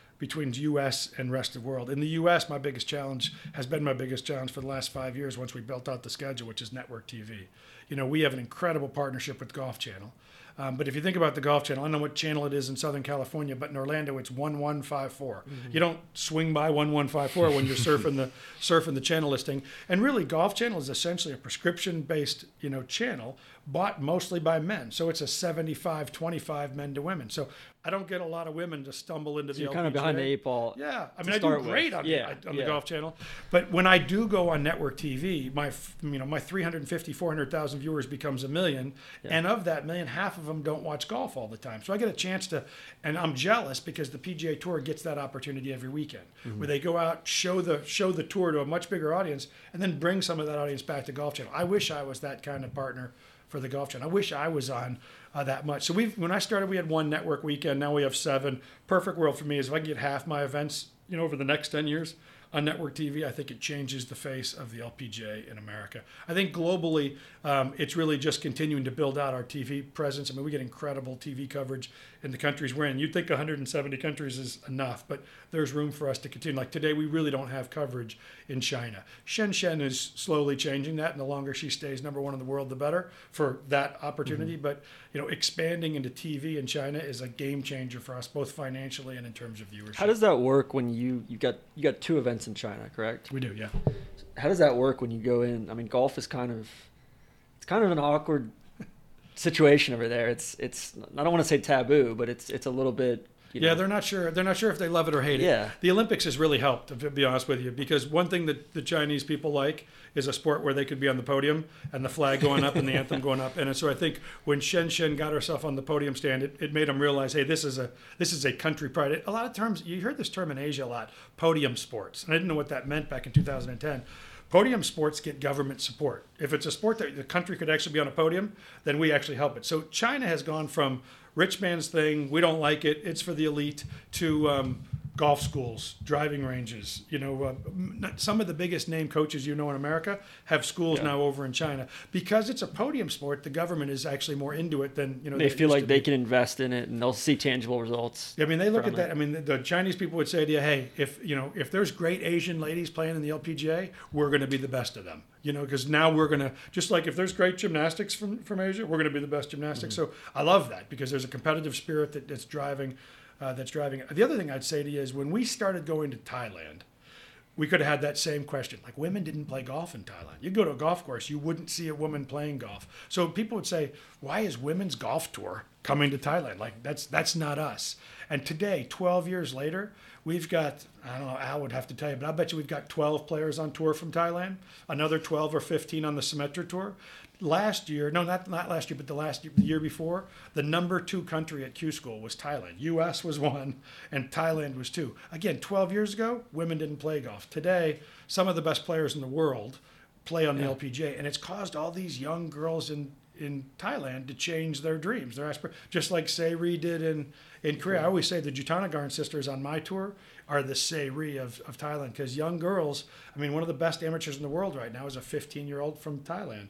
U.S. and rest of the world. In the U.S., my biggest challenge has been my biggest challenge for the last 5 years once we built out the schedule, which is network TV. We have an incredible partnership with Golf Channel. But if you think about the Golf Channel, I don't know what channel it is in Southern California, but in Orlando it's 1154. Mm-hmm. You don't swing by 1154 when you're surfing the channel listing. And really, Golf Channel is essentially a prescription-based channel bought mostly by men. So it's a 75-25 men to women. So I don't get a lot of women to stumble into the LPGA. You're kind of behind the 8 ball. Yeah, I mean I do great on the Golf Channel, but when I do go on network TV, my 350, 400,000 viewers becomes 1 million, and of that 1 million, half of them don't watch golf all the time. So I get a chance to, and I'm jealous because the PGA Tour gets that opportunity every weekend, where they go out, show the tour to a much bigger audience, and then bring some of that audience back to Golf Channel. I wish I was that kind of partner for the Golf Channel. I wish I was on that much. So when I started, we had 1 network weekend. Now we have 7. Perfect world for me is if I can get half my events, over the next 10 years on network TV, I think it changes the face of the LPGA in America. I think globally, it's really just continuing to build out our TV presence. I mean, we get incredible TV coverage in the countries we're in. You'd think 170 countries is enough, but there's room for us to continue. Like today, we really don't have coverage in China. Shenzhen is slowly changing that, and the longer she stays number 1 in the world, the better for that opportunity. Mm-hmm. But expanding into TV in China is a game changer for us, both financially and in terms of viewership. How does that work when you got 2 events in China, correct? We do, yeah. How does that work when you go in? I mean, golf is kind of an awkward situation over there. It's I don't want to say taboo, but it's a little bit. Yeah, they're not sure. They're not sure if they love it or hate it. Yeah. The Olympics has really helped, to be honest with you, because one thing that the Chinese people like is a sport where they could be on the podium and the flag going up and the anthem going up. And so I think when Shenzhen got herself on the podium stand, it made them realize, hey, this is a country pride. A lot of terms, you heard this term in Asia a lot, podium sports. And I didn't know what that meant back in 2010. Podium sports get government support. If it's a sport that the country could actually be on a podium, then we actually help it. So China has gone from rich man's thing, we don't like it, it's for the elite, to golf schools, driving ranges. Some of the biggest name coaches in America have schools now over in China. Because it's a podium sport, the government is actually more into it than, they feel like they can invest in it and they'll see tangible results. I mean, they look at that. I mean, the Chinese people would say to you, hey, if there's great Asian ladies playing in the LPGA, we're going to be the best of them. Because now we're going to, just like if there's great gymnastics from Asia, we're going to be the best gymnastics. Mm-hmm. So I love that because there's a competitive spirit that's driving it. The other thing I'd say to you is when we started going to Thailand, we could have had that same question. Like, women didn't play golf in Thailand. You go to a golf course, you wouldn't see a woman playing golf. So people would say, why is women's golf tour coming to Thailand? Like, that's not us. And today, 12 years later, we've got, I don't know, Al would have to tell you, but I bet you we've got 12 players on tour from Thailand, another 12 or 15 on the Symetra Tour. Last year, no, not last year, but the year before, the number 2 country at Q School was Thailand. U.S. was 1, and Thailand was 2. Again, 12 years ago, women didn't play golf. Today, some of the best players in the world play on the LPGA, and it's caused all these young girls in Thailand to change their dreams, their aspirations, just like Se-Ri did in Korea. I always say the Jutanagarn sisters on my tour are the Se-Ri of Thailand, because young girls, I mean, one of the best amateurs in the world right now is a 15-year-old from Thailand.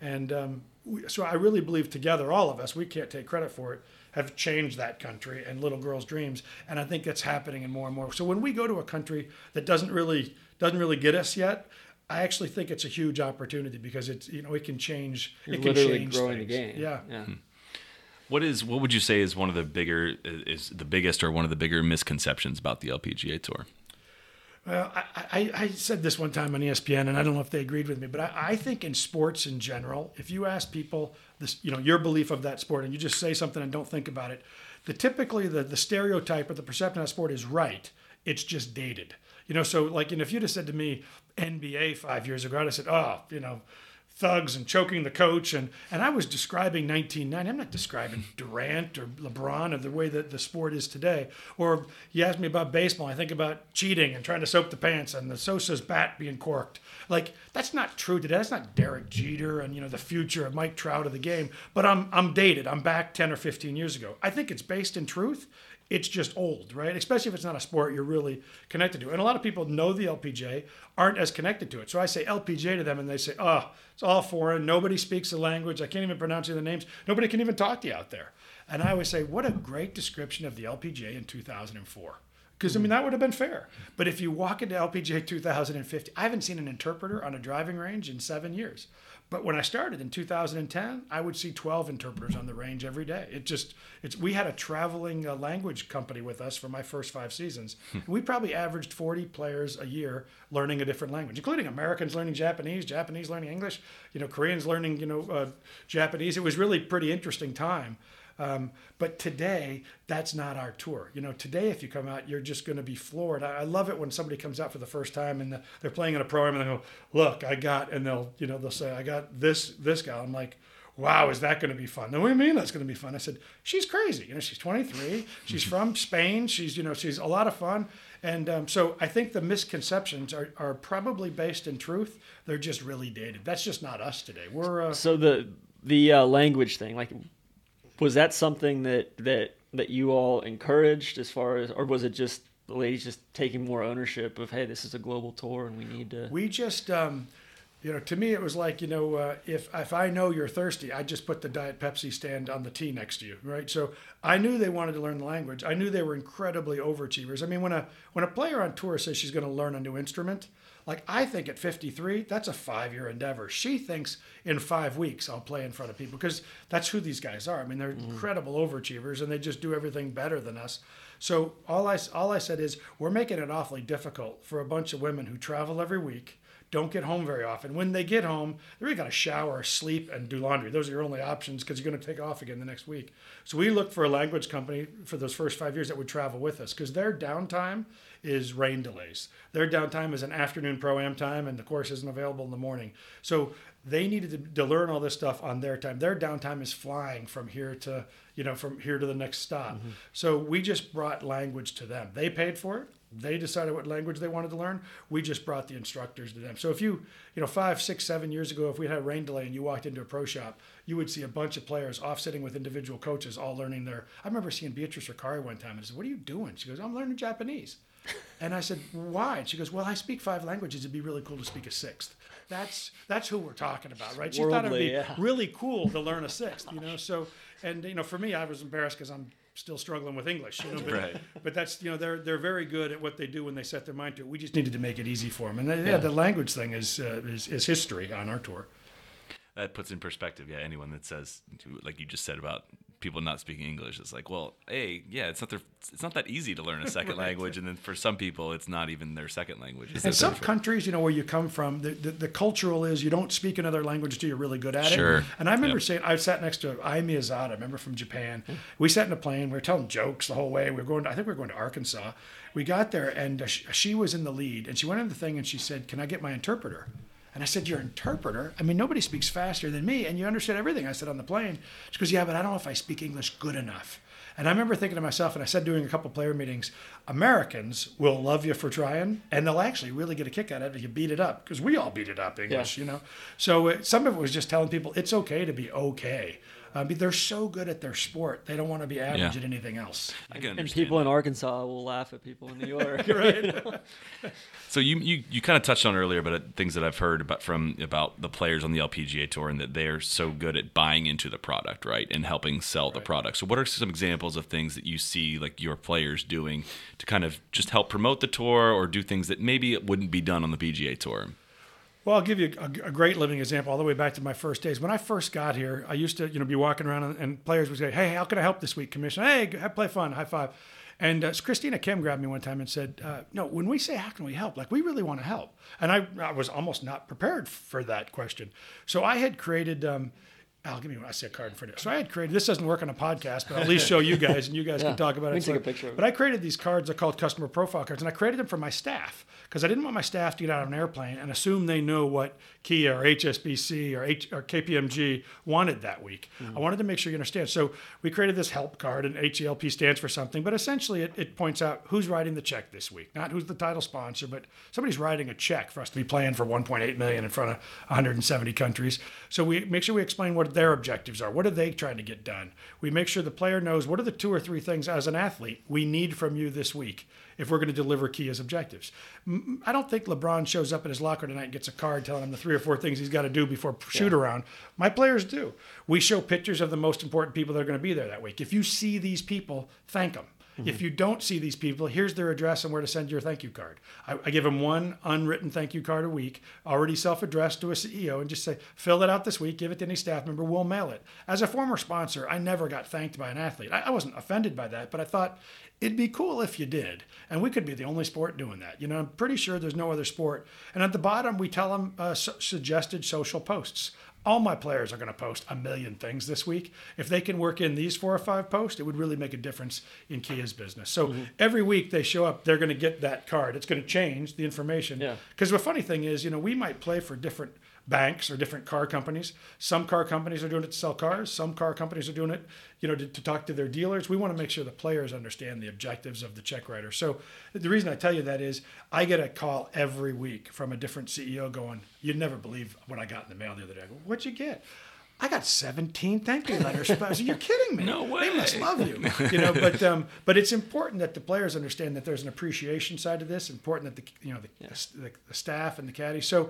And so I really believe together, all of us, we can't take credit for it, have changed that country and little girls' dreams. And I think that's happening in more and more. So when we go to a country that doesn't really get us yet, I actually think it's a huge opportunity because it's, it can change. You're it can literally change growing things. the game. Yeah. What would you say is the biggest or one of the bigger misconceptions about the LPGA Tour? Well, I said this one time on ESPN, and I don't know if they agreed with me, but I think in sports in general, if you ask people this, your belief of that sport, and you just say something and don't think about it, typically the stereotype or the perception of that sport is right. It's just dated. So like, if you'd have said to me NBA 5 years ago, I'd have said, thugs and choking the coach, and I was describing 1990. I'm not describing Durant or LeBron or the way that the sport is today. Or you ask me about baseball, I think about cheating and trying to soak the pants and the Sosa's bat being corked. Like, that's not true today. That's not Derek Jeter and the future of Mike Trout of the game. But I'm dated. I'm back 10 or 15 years ago. I think it's based in truth. It's just old, right? Especially if it's not a sport you're really connected to. And a lot of people know the LPGA, aren't as connected to it. So I say LPGA to them, and they say, it's all foreign. Nobody speaks the language. I can't even pronounce the names. Nobody can even talk to you out there. And I always say, what a great description of the LPGA in 2004. Because, that would have been fair. But if you walk into LPGA 2050, I haven't seen an interpreter on a driving range in 7 years. But when I started in 2010, I would see 12 interpreters on the range every day. We had a traveling language company with us for my first 5 seasons. We probably averaged 40 players a year learning a different language, including Americans learning Japanese, Japanese learning English, Koreans learning, Japanese. It was really pretty interesting time. But today, that's not our tour. Today, if you come out, you're just going to be floored. I love it when somebody comes out for the first time and they're playing in a program and they go, look, and they'll say, I got this guy. I'm like, wow, is that going to be fun? What do you mean that's going to be fun? I said, she's crazy. She's 23. She's from Spain. She's a lot of fun. And so I think the misconceptions are probably based in truth. They're just really dated. That's just not us today. We're So the language thing, like, was that something that you all encouraged as far as, or was it just the ladies just taking more ownership of, hey, this is a global tour and we need to? We just, to me it was like, if I know you're thirsty, I just put the Diet Pepsi stand on the tee next to you, right? So I knew they wanted to learn the language. I knew they were incredibly overachievers. When a player on tour says she's going to learn a new instrument, like, I think at 53, that's a 5-year endeavor. She thinks in 5 weeks I'll play in front of people, because that's who these guys are. They're incredible overachievers, and they just do everything better than us. So all I said is, we're making it awfully difficult for a bunch of women who travel every week, don't get home very often. When they get home, they really got to shower, sleep, and do laundry. Those are your only options, because you're going to take off again the next week. So we looked for a language company for those first 5 years that would travel with us, because their downtime is rain delays. Their downtime is an afternoon pro-am time, and the course isn't available in the morning. So they needed to learn all this stuff on their time. Their downtime is flying from here to the next stop. Mm-hmm. So we just brought language to them. They paid for it. They decided what language they wanted to learn. We just brought the instructors to them. So if 5, 6, 7 years ago, if we had a rain delay and you walked into a pro shop, you would see a bunch of players offsitting with individual coaches, all learning I remember seeing Beatrice Ricari one time, and I said, what are you doing? She goes, I'm learning Japanese. And I said, why? And she goes, well, I speak 5 languages. It'd be really cool to speak a 6th. That's who we're talking about, right? She thought it'd be really cool to learn a 6th, So, and, for me, I was embarrassed because I'm still struggling with English, but, right. But that's, they're very good at what they do when they set their mind to it. We just needed to make it easy for them. And the language thing is history on our tour. That puts in perspective, anyone that says, like you just said about people not speaking English, it's like, well, it's not that easy to learn a second right. language, and then for some people, it's not even their second language. And some countries, where you come from, the cultural is you don't speak another language until you're really good at it. And I remember saying, I sat next to Ai Miyazada, I remember from Japan. We sat in a plane, we were telling jokes the whole way. I think we were going to Arkansas. We got there, and she was in the lead, and she went in the thing, and she said, can I get my interpreter? And I said, your interpreter? Nobody speaks faster than me, and you understood everything I said on the plane. She goes, yeah, but I don't know if I speak English good enough. And I remember thinking to myself, and I said during a couple player meetings, Americans will love you for trying, and they'll actually really get a kick out of it if you beat it up, because we all beat it up, English, So some of it was just telling people it's okay to be okay. They're so good at their sport, they don't want to be average at anything else. And people in Arkansas will laugh at people in New York. Right. So you kind of touched on earlier, but things that I've heard about the players on the LPGA Tour, and that they're so good at buying into the product, right, and helping sell the product. So what are some examples of things that you see like your players doing to kind of just help promote the tour, or do things that maybe it wouldn't be done on the PGA Tour? Well, I'll give you a great living example all the way back to my first days. When I first got here, I used to, be walking around and players would say, "Hey, how can I help this week, Commissioner? Hey, play fun, high five." And Christina Kim grabbed me one time and said, "No, when we say how can we help, like we really want to help." And I was almost not prepared for that question. So I had created. I see a card in front of you. So I had created, this doesn't work on a podcast, but I'll at least show you guys and you guys can talk about it. We can take a picture of it. But I created these cards, they're called customer profile cards, and I created them for my staff because I didn't want my staff to get out of an airplane and assume they know what Kia or HSBC or KPMG wanted that week. I wanted to make sure you understand. So we created this help card, and HELP stands for something, but essentially it points out who's writing the check this week, not who's the title sponsor, but somebody's writing a check for us to be playing for $1.8 million in front of 170 countries. So we make sure we explain what their objectives are. What are they trying to get done? We make sure the player knows what are the 2 or 3 things as an athlete we need from you this week if we're going to deliver Kia's objectives. I don't think LeBron shows up at his locker tonight and gets a card telling him the 3 or 4 things he's got to do before shoot around. My players do. We show pictures of the most important people that are going to be there that week. If you see these people, thank them. If you don't see these people, here's their address and where to send your thank you card. I give them one unwritten thank you card a week, already self-addressed to a CEO, and just say, fill that out this week, give it to any staff member, we'll mail it. As a former sponsor, I never got thanked by an athlete. I wasn't offended by that, but I thought it'd be cool if you did. And we could be the only sport doing that. I'm pretty sure there's no other sport. And at the bottom, we tell them suggested social posts. All my players are going to post 1 million things this week. If they can work in these 4 or 5 posts, it would really make a difference in Kia's business. So every week they show up, they're going to get that card. It's going to change the information. Because the funny thing is, we might play for different banks or different car companies. Some car companies are doing it to sell cars. Some car companies are doing it, to talk to their dealers. We want to make sure the players understand the objectives of the check writer. So the reason I tell you that is I get a call every week from a different CEO going, "You'd never believe what I got in the mail the other day." I go, "What'd you get?" "I got 17 thank you letters." I said, "You're kidding me. No way. They must love you." But it's important that the players understand that there's an appreciation side to this. Important that the staff and the caddy. So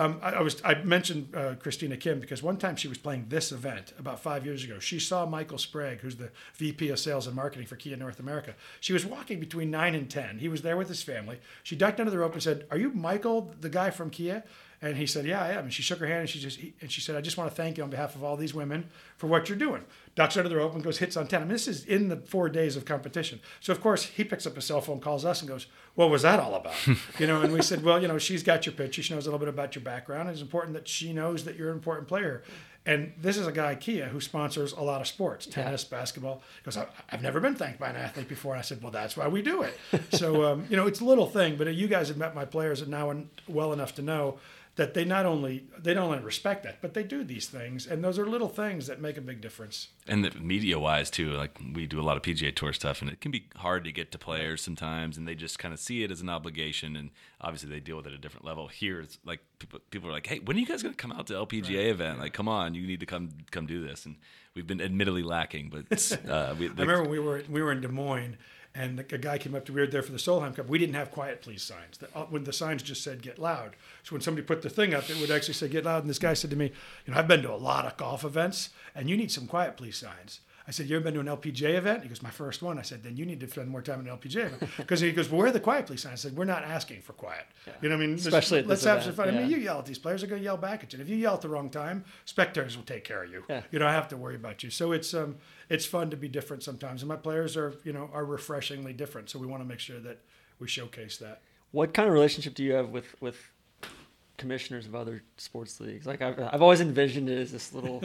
I mentioned Christina Kim because one time she was playing this event about 5 years ago. She saw Michael Sprague, who's the VP of Sales and Marketing for Kia North America. She was walking between 9 and 10. He was there with his family. She ducked under the rope and said, "Are you Michael, the guy from Kia?" And he said, "Yeah, I am." And she shook her hand and she said, "I just want to thank you on behalf of all these women for what you're doing." Ducks under the rope and goes, hits on 10. I mean, this is in the 4 days of competition. So of course he picks up his cell phone, calls us and goes, "What was that all about?" And we said, "Well, she's got your picture. She knows a little bit about your background. It's important that she knows that you're an important player." And this is a guy, Kia, who sponsors a lot of sports, tennis, basketball. He goes, "I've never been thanked by an athlete before." And I said, "Well, that's why we do it." So, it's a little thing, but you guys have met my players now well enough to know that they don't only respect that, but they do these things, and those are little things that make a big difference. And the media-wise too, like we do a lot of PGA Tour stuff, and it can be hard to get to players sometimes, and they just kind of see it as an obligation, and obviously they deal with it at a different level. Here, it's like people are like, "Hey, when are you guys going to come out to LPGA event? Like, come on, you need to come do this." And we've been admittedly lacking, but I remember we were in Des Moines. And a guy came up to, we were there for the Solheim Cup. We didn't have quiet please signs. When the signs just said get loud. So when somebody put the thing up, it would actually say get loud. And this guy said to me, "I've been to a lot of golf events and you need some quiet please signs." I said, "You ever been to an LPGA event?" He goes, "My first one." I said, "Then you need to spend more time at an LPGA event." Because he goes, "Well, where are the quiet please signs?" I said, "We're not asking for quiet." Especially at let's this have some event. fun. I mean, you yell at these players, they're going to yell back at you. And if you yell at the wrong time, spectators will take care of you. You don't have to worry about you. So it's fun to be different sometimes. And my players are refreshingly different. So we want to make sure that we showcase that. What kind of relationship do you have with commissioners of other sports leagues? Like I've always envisioned it as this little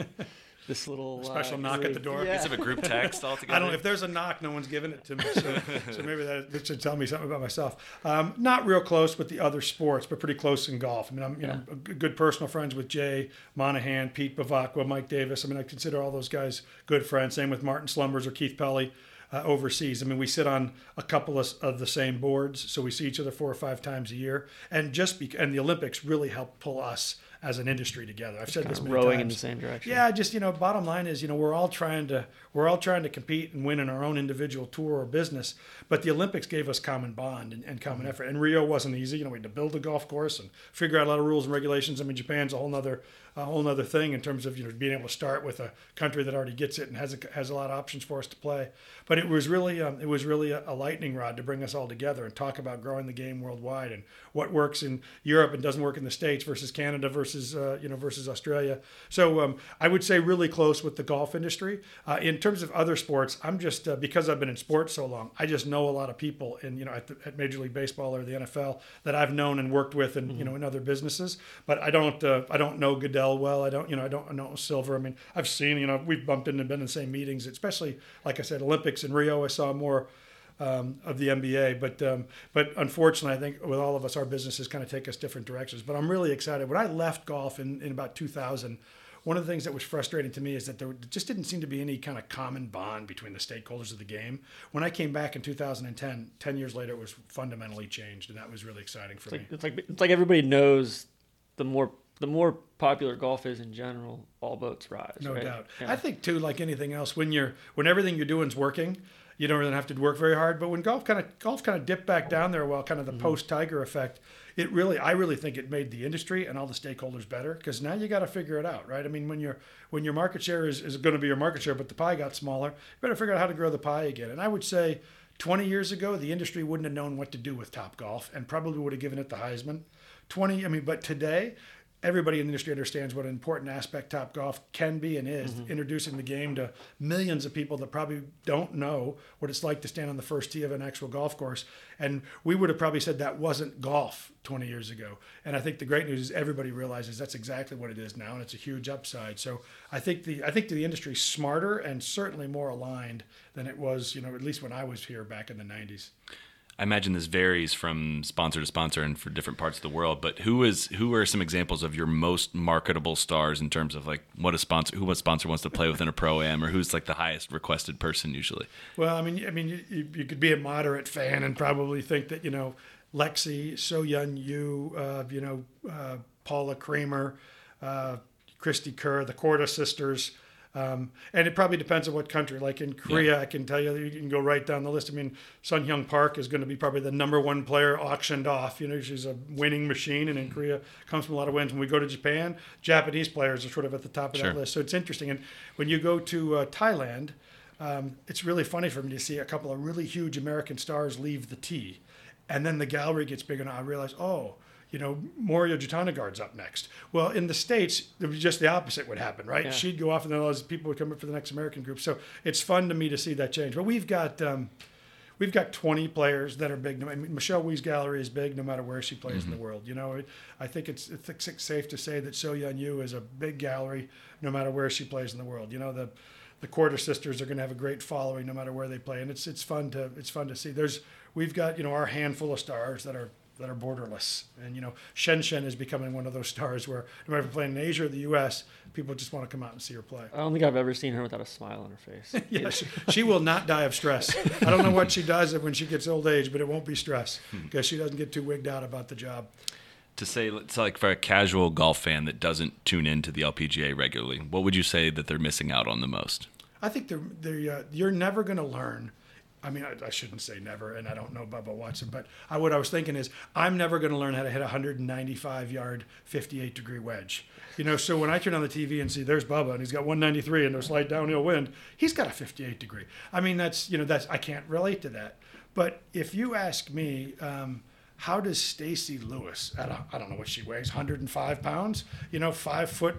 special knock at the door. Yeah. It's of a group text altogether. I don't know if there's a knock, no one's giving it to me. So maybe that should tell me something about myself. Not real close with the other sports, but pretty close in golf. I mean, I'm good personal friends with Jay Monahan, Pete Bavacqua, Mike Davis. I mean, I consider all those guys good friends. Same with Martin Slumbers or Keith Pelly. Overseas. I mean, we sit on a couple of the same boards, so we see each other 4 or 5 times a year. And and the Olympics really help pull us as an industry together. I've said this many rowing times. in the same direction. Yeah, just bottom line is we're all trying to compete and win in our own individual tour or business. But the Olympics gave us common bond and common effort. And Rio wasn't easy. We had to build a golf course and figure out a lot of rules and regulations. I mean, Japan's a whole nother a whole other thing in terms of being able to start with a country that already gets it and has a lot of options for us to play. But it was really a lightning rod to bring us all together and talk about growing the game worldwide and what works in Europe and doesn't work in the States versus Canada versus versus Australia. So I would say really close with the golf industry. In terms of other sports, I'm just because I've been in sports so long, I just know a lot of people at Major League Baseball or the NFL that I've known and worked with and in other businesses. But I don't know Goodell well. I don't know Silver. I mean, I've seen we've bumped into, been in the same meetings, especially like I said, Olympics in Rio. I saw more of the NBA, but unfortunately, I think with all of us, our businesses kind of take us different directions. But I'm really excited. When I left golf in about 2000. One of the things that was frustrating to me is that there just didn't seem to be any kind of common bond between the stakeholders of the game. When I came back in 2010, 10 years later, it was fundamentally changed, and that was really exciting for me. It's like everybody knows the more popular golf is in general, all boats rise. No right? doubt. Yeah. I think too, like anything else, when everything you're doing is working, you don't really have to work very hard. But when golf kind of dipped back down there, well, kind of the post-Tiger effect, I really think it made the industry and all the stakeholders better, because now you got to figure it out, right? I mean, when your market share is going to be your market share, but the pie got smaller, you better figure out how to grow the pie again. And I would say 20 years ago, the industry wouldn't have known what to do with Topgolf and probably would have given it the Heisman. But today, everybody in the industry understands what an important aspect Topgolf can be and is, introducing the game to millions of people that probably don't know what it's like to stand on the first tee of an actual golf course. And we would have probably said that wasn't golf 20 years ago. And I think the great news is everybody realizes that's exactly what it is now, and it's a huge upside. So I think the industry is smarter and certainly more aligned than it was, at least when I was here back in the 90s. I imagine this varies from sponsor to sponsor and for different parts of the world, but who are some examples of your most marketable stars in terms of like what sponsor wants to play within a pro-am, or who's like the highest requested person usually? Well, I mean, you could be a moderate fan and probably think that, Lexi, So-Yun Yu, Paula Creamer, Christy Kerr, the Korda sisters. And it probably depends on what country. Like in Korea, I can tell you can go right down the list. I mean, Sun Hyung Park is going to be probably the number one player auctioned off. She's a winning machine, and in Korea comes from a lot of wins. When we go to Japan, Japanese players are sort of at the top of that list. So it's interesting. And when you go to Thailand, it's really funny for me to see a couple of really huge American stars leave the tee. And then the gallery gets bigger, and I realize, Morio Jatanagar's up next. Well, in the States, it was just the opposite would happen, right? Yeah. She'd go off, and then all those people would come up for the next American group. So it's fun to me to see that change. But we've got 20 players that are big. I mean, Michelle Wee's gallery is big no matter where she plays in the world. I think it's safe to say that So-Yun Yu is a big gallery no matter where she plays in the world. The Korda sisters are going to have a great following no matter where they play, and it's fun to see. We've got our handful of stars that are borderless, and Shen Shen is becoming one of those stars where no matter if you're playing in Asia or the U.S., people just want to come out and see her play. I don't think I've ever seen her without a smile on her face. Yeah, she will not die of stress. I don't know what she does when she gets old age, but it won't be stress because she doesn't get too wigged out about the job. To say, it's like for a casual golf fan that doesn't tune into the LPGA regularly, what would you say that they're missing out on the most? I think you're never going to learn. I mean, I shouldn't say never, and I don't know Bubba Watson, but what I was thinking is I'm never going to learn how to hit a 195-yard, 58-degree wedge. So when I turn on the TV and see there's Bubba, and he's got 193 and a slight downhill wind, he's got a 58-degree. I mean, that's I can't relate to that. But if you ask me, how does Stacy Lewis, I don't know what she weighs, 105 pounds, 5'5",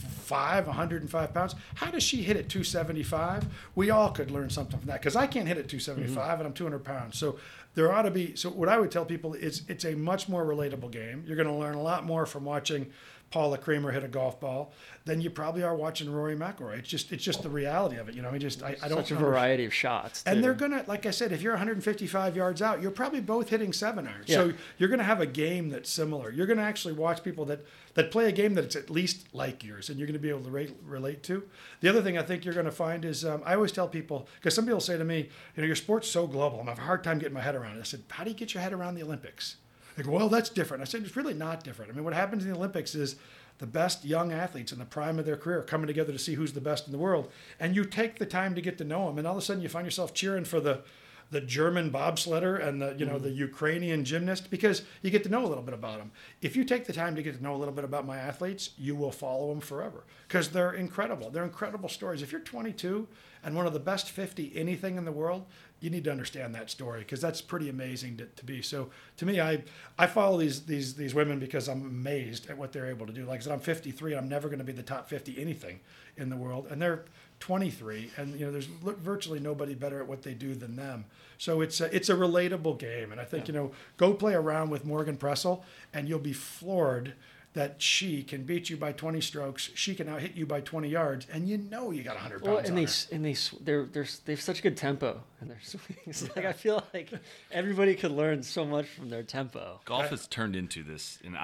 105 pounds. How does she hit at 275? We all could learn something from that, because I can't hit at 275 and I'm 200 pounds. So there ought to be, so what I would tell people is it's a much more relatable game. You're going to learn a lot more from watching Paula Creamer hit a golf ball than you probably are watching Rory McIlroy. It's just the reality of it. I don't. Such a variety of shots. And they're gonna, like I said, if you're 155 yards out, you're probably both hitting 7-irons. Yeah. So you're gonna have a game that's similar. You're gonna actually watch people that play a game that's at least like yours, and you're gonna be able to relate to. The other thing I think you're gonna find is I always tell people, because some people say to me, your sport's so global, and I have a hard time getting my head around it. I said, how do you get your head around the Olympics? They go, well, that's different. I said, it's really not different. I mean, what happens in the Olympics is the best young athletes in the prime of their career coming together to see who's the best in the world. And you take the time to get to know them. And all of a sudden you find yourself cheering for the the German bobsledder and the the Ukrainian gymnast, because you get to know a little bit about them. If you take the time to get to know a little bit about my athletes, you will follow them forever because they're incredible. They're incredible stories. If you're 22 and one of the best 50 anything in the world, you need to understand that story because that's pretty amazing to be. So to me, I follow these women because I'm amazed at what they're able to do. Like I said, I'm 53. I'm never going to be the top 50 anything in the world, and they're 23, and there's virtually nobody better at what they do than them. So it's a relatable game, and I think go play around with Morgan Pressel, and you'll be floored that she can beat you by 20 strokes. She can out hit you by 20 yards, and you got 100 pounds. They've such good tempo in their swings. Like I feel like everybody could learn so much from their tempo. Golf has turned into this, and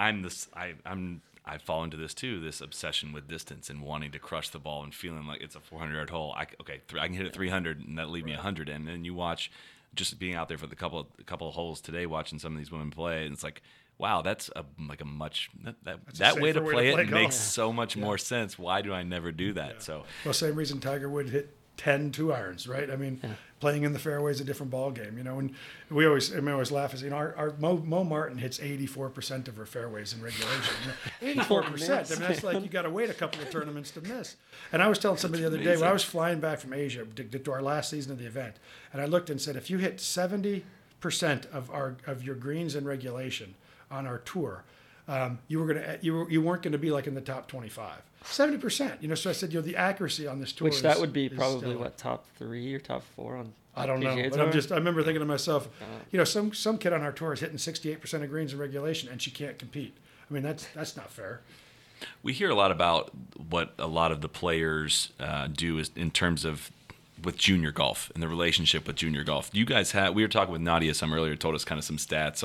I fall into this too, this obsession with distance and wanting to crush the ball and feeling like it's a 400-yard hole. I can hit it 300 and that'll leave me 100. And then you watch, just being out there for the couple of holes today, watching some of these women play, and it's like, wow, that's that way to play it makes so much more sense. Why do I never do that? Yeah. So same reason Tiger Woods hit 10 2-irons, right? I mean, playing in the fairway is a different ball game, and we always laugh as our Mo Martin hits 84% of her fairways in regulation. 84%. I mean, that's like you got to wait a couple of tournaments to miss. And I was telling somebody the other day when I was flying back from Asia to our last season of the event, and I looked and said, if you hit 70% of your greens in regulation on our tour, you weren't going to be like in the top 25. 70%. So I said, the accuracy on this tour, which that would be probably what, top 3 or top 4 on. I don't know, but I remember thinking to myself, some kid on our tour is hitting 68% of greens in regulation, and she can't compete. I mean, that's not fair. We hear a lot about what a lot of the players do is in terms of with junior golf and the relationship with junior golf. You guys we were talking with Nadia some earlier, told us kind of some stats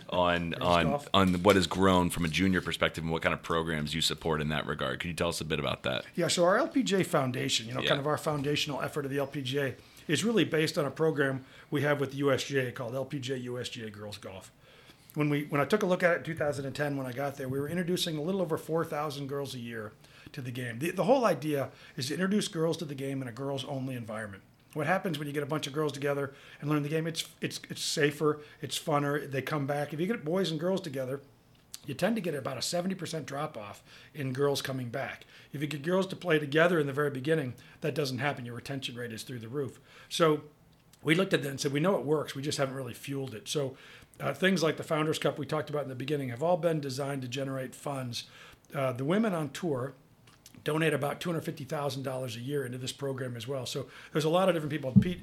on what has grown from a junior perspective and what kind of programs you support in that regard. Could you tell us a bit about that? Yeah, so our LPGA Foundation, kind of our foundational effort of the LPGA is really based on a program we have with the USGA called LPGA USGA Girls Golf. When I took a look at it in 2010, when I got there, we were introducing a little over 4,000 girls a year to the game. The whole idea is to introduce girls to the game in a girls-only environment. What happens when you get a bunch of girls together and learn the game? It's safer, it's funner. They come back. If you get boys and girls together, you tend to get about a 70% drop-off in girls coming back. If you get girls to play together in the very beginning, that doesn't happen. Your retention rate is through the roof. So we looked at that and said, we know it works. We just haven't really fueled it. So things like the Founders Cup we talked about in the beginning have all been designed to generate funds. The women on tour donate about $250,000 a year into this program as well. So there's a lot of different people. Pete,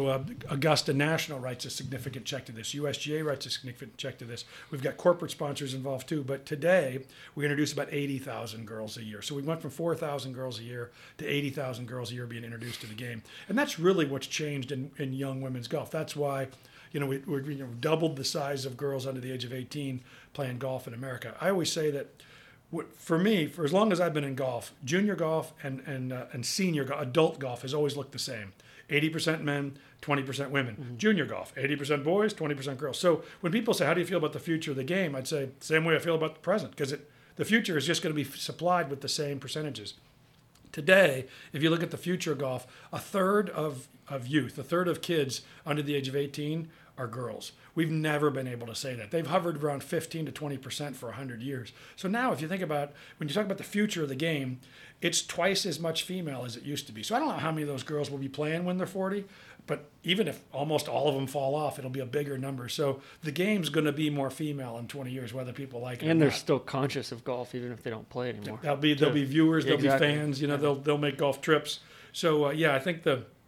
Augusta National writes a significant check to this. USGA writes a significant check to this. We've got corporate sponsors involved too. But today we introduce about 80,000 girls a year. So we went from 4,000 girls a year to 80,000 girls a year being introduced to the game. And that's really what's changed in young women's golf. That's why we doubled the size of girls under the age of 18 playing golf in America. I always say that for me, for as long as I've been in golf, junior golf and senior golf, adult golf has always looked the same. 80% men, 20% women. Mm-hmm. Junior golf, 80% boys, 20% girls. So when people say, how do you feel about the future of the game? I'd say, same way I feel about the present, because the future is just going to be supplied with the same percentages. Today, if you look at the future of golf, a third of youth, a third of kids under the age of 18 are girls. We've never been able to say that. They've hovered around 15 to 20% for 100 years. So now if you think about, when you talk about the future of the game, it's twice as much female as it used to be. So I don't know how many of those girls will be playing when they're 40, but even if almost all of them fall off, it'll be a bigger number. So the game's going to be more female in 20 years, whether people like it or not. And they're still conscious of golf, even if they don't play anymore. There'll be viewers, there'll exactly. be fans, they'll make golf trips. So I think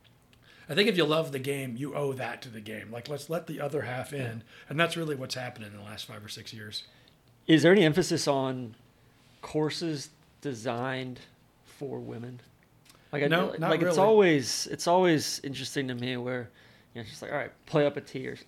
if you love the game, you owe that to the game. Like, let's let the other half in. And that's really what's happened in the last 5 or 6 years. Is there any emphasis on courses designed for women? Like, no, not really. It's always interesting to me where, it's just like, all right, play up a tee or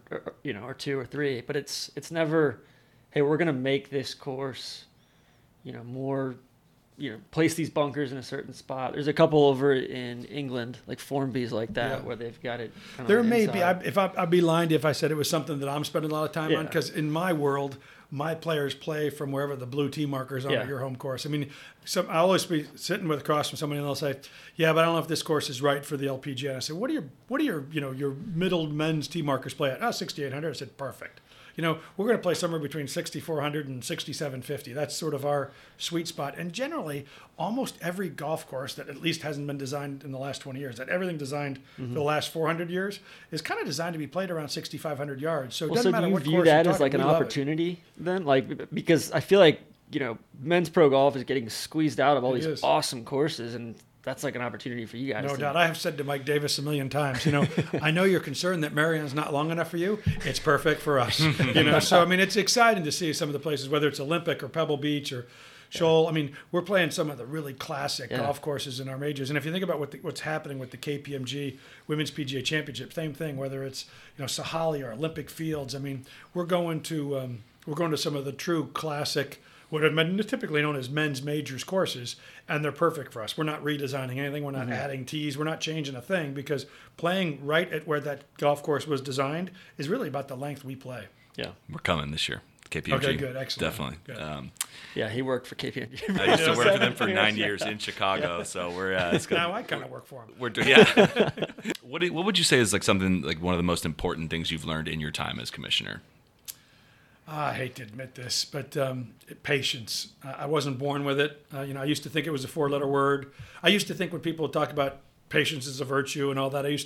2 or 3, but it's never, hey, we're going to make this course, more, place these bunkers in a certain spot. There's a couple over in England, like Formby's like that, where they've got it kind of there may be. I'd be lying to you if I said it was something that I'm spending a lot of time on, because in my world, my players play from wherever the blue tee markers are Yeah. at your home course. I mean, I'll always be sitting with across from somebody and they'll say, "Yeah, but I don't know if this course is right for the LPGA." And I say, "What are your your middle men's tee markers play at?" 6,800. I said, "Perfect." We're going to play somewhere between 6,400 and 6,750. That's sort of our sweet spot. And generally, almost every golf course that at least hasn't been designed in the last 20 years, that everything designed for the last 400 years, is kind of designed to be played around 6,500 yards. So it doesn't matter do you what view course that you're as like talking, an we love it. opportunity then? Like, because I feel like, men's pro golf is getting squeezed out of all It these is. awesome courses, and that's like an opportunity for you guys. No to- doubt. I have said to Mike Davis a million times, I know you're concerned that Marion's not long enough for you. It's perfect for us. So, I mean, it's exciting to see some of the places, whether it's Olympic or Pebble Beach or Shoal. I mean, we're playing some of the really classic golf courses in our majors. And if you think about what's happening with the KPMG Women's PGA Championship, same thing, whether it's, Sahalia or Olympic Fields. I mean, we're going to some of the true classic, what are typically known as men's majors courses, and they're perfect for us. We're not redesigning anything. We're not adding tees. We're not changing a thing, because playing right at where that golf course was designed is really about the length we play. Yeah. We're coming this year. KPMG. Okay, good, excellent. Definitely. Good. Yeah, he worked for KPMG. I used to work for them for 9 years in Chicago, so we're it's good. Now I kind of work for them. We're doing yeah. What would you say is like something like one of the most important things you've learned in your time as commissioner? I hate to admit this, but patience. I wasn't born with it. I used to think it was a four-letter word. I used to think when people talk about patience as a virtue and all that, I used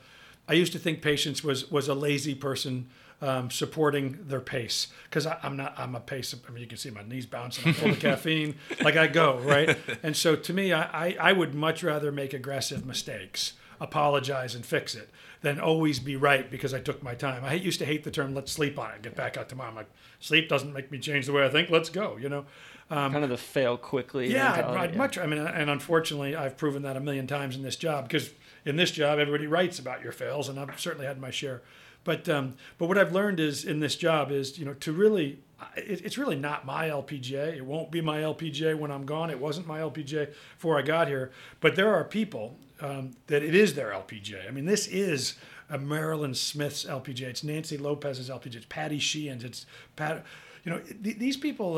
to think patience was a lazy person supporting their pace, because I'm a pace. I mean, you can see my knees bouncing. I'm full of caffeine, like I go, right? And so to me, I would much rather make aggressive mistakes, apologize and fix it, than always be right because I took my time. I used to hate the term "let's sleep on it, get back out tomorrow." I'm like, sleep doesn't make me change the way I think. Let's go, Kind of the fail quickly. Yeah, mentality, I'd much. I mean, and unfortunately, I've proven that a million times in this job, because in this job, everybody writes about your fails, and I've certainly had my share. But what I've learned is in this job is, to really, it's really not my LPGA. It won't be my LPGA when I'm gone. It wasn't my LPGA before I got here. But there are people that it is their LPGA. I mean, this is a Marilyn Smith's LPGA. It's Nancy Lopez's LPGA. It's Patty Sheehan's. It's Pat. These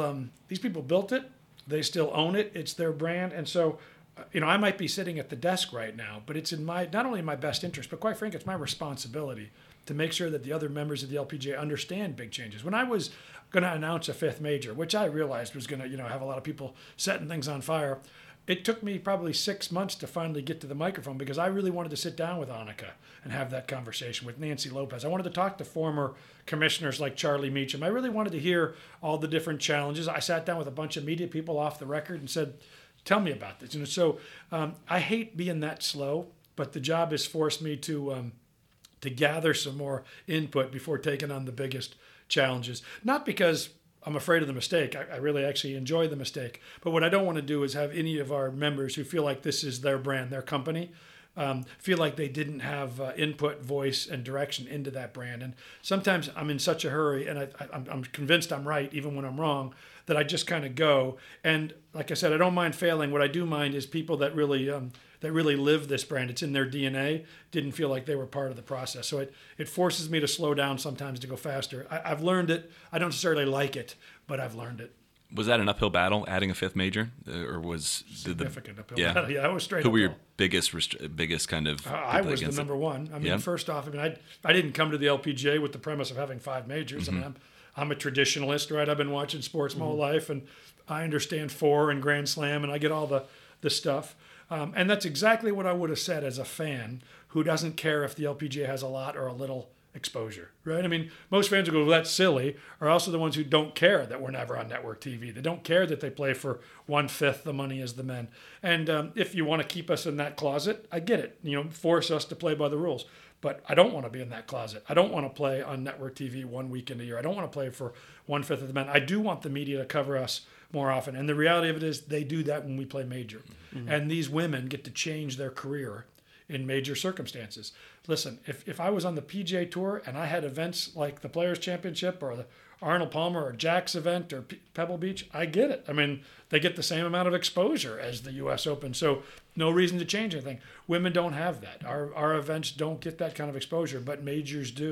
people built it. They still own it. It's their brand. And so, I might be sitting at the desk right now, but it's in not only in my best interest, but quite frankly, it's my responsibility to make sure that the other members of the LPGA understand big changes. When I was going to announce a fifth major, which I realized was going to, have a lot of people setting things on fire, it took me probably 6 months to finally get to the microphone, because I really wanted to sit down with Annika and have that conversation with Nancy Lopez. I wanted to talk to former commissioners like Charlie Meacham. I really wanted to hear all the different challenges. I sat down with a bunch of media people off the record and said, tell me about this. So I hate being that slow, but the job has forced me to gather some more input before taking on the biggest challenges. Not because I'm afraid of the mistake. I really actually enjoy the mistake. But what I don't want to do is have any of our members who feel like this is their brand, their company, feel like they didn't have input, voice, and direction into that brand. And sometimes I'm in such a hurry, and I'm convinced I'm right, even when I'm wrong, that I just kind of go. And like I said, I don't mind failing. What I do mind is people that really live this brand. It's in their DNA, didn't feel like they were part of the process. So it forces me to slow down sometimes, to go faster. I've learned it. I don't necessarily like it, but I've learned it. Was that an uphill battle, adding a fifth major, or was Significant uphill yeah. battle. Yeah, I was straight Who were uphill. your biggest kind of? I was the against it? number one. I mean, Yeah. first off, I didn't come to the LPGA with the premise of having 5 majors. I mean, I'm a traditionalist, right? I've been watching sports my whole life, and I understand 4 and Grand Slam, and I get all the stuff. And that's exactly what I would have said as a fan who doesn't care if the LPGA has a lot or a little exposure, right? I mean, most fans will go, well, that's silly, are also the ones who don't care that we're never on network TV. They don't care that they play for 1/5 the money as the men. And if you want to keep us in that closet, I get it. Force us to play by the rules. But I don't want to be in that closet. I don't want to play on network TV 1 weekend a year. I don't want to play for 1/5 of the men. I do want the media to cover us more often. And the reality of it is they do that when we play major. And these women get to change their career in major circumstances. Listen, if I was on the PGA Tour and I had events like the Players Championship or the Arnold Palmer or Jack's event or Pebble Beach, I get it. I mean, they get the same amount of exposure as the U.S. Open, so no reason to change anything. Women don't have that. Our events don't get that kind of exposure, but majors do.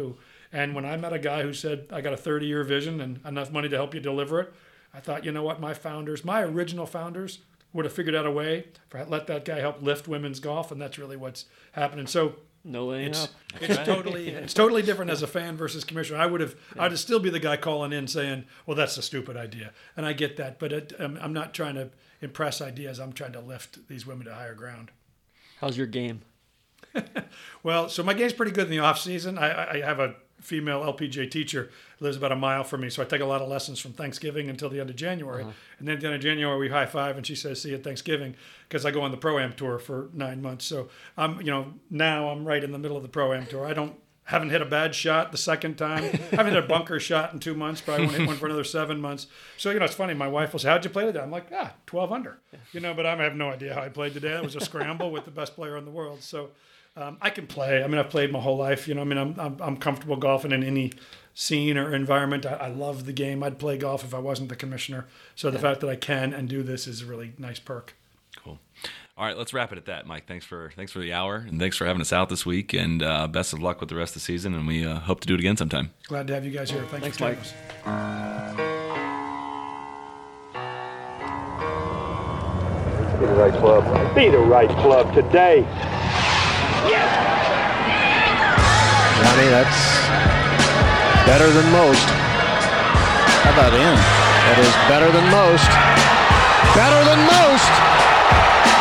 And when I met a guy who said, I got a 30-year vision and enough money to help you deliver it, I thought, you know what, my original founders would have figured out a way for let that guy help lift women's golf, and that's really what's happening. So No laying up. it's totally different as a fan versus commissioner. I'd still be the guy calling in saying, well, that's a stupid idea. And I get that, but I'm not trying to impress ideas. I'm trying to lift these women to higher ground. How's your game? Well, so my game's pretty good in the off season. I have a female LPGA teacher who lives about a mile from me, so I take a lot of lessons from Thanksgiving until the end of January. And then at the end of January, we high five, and she says, "See you at Thanksgiving," because I go on the Pro-Am tour for 9 months. So now I'm right in the middle of the Pro-Am tour. Haven't hit a bad shot the second time. Haven't hit a bunker shot in 2 months. Probably won't hit one for another 7 months. So, it's funny. My wife will say, "How'd you play today?" I'm like, 12 under. But I have no idea how I played today. It was a scramble with the best player in the world. So I can play. I've played my whole life. I'm comfortable golfing in any scene or environment. I love the game. I'd play golf if I wasn't the commissioner. So the fact that I can and do this is a really nice perk. Cool. All right, let's wrap it at that, Mike. Thanks for the hour, and thanks for having us out this week. And best of luck with the rest of the season. And we hope to do it again sometime. Glad to have you guys here. Thanks for Mike. us. Be the right club. Be the right club today. Johnny, that's better than most. How about in? That is better than most. Better than most.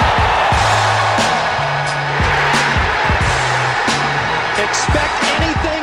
Expect anything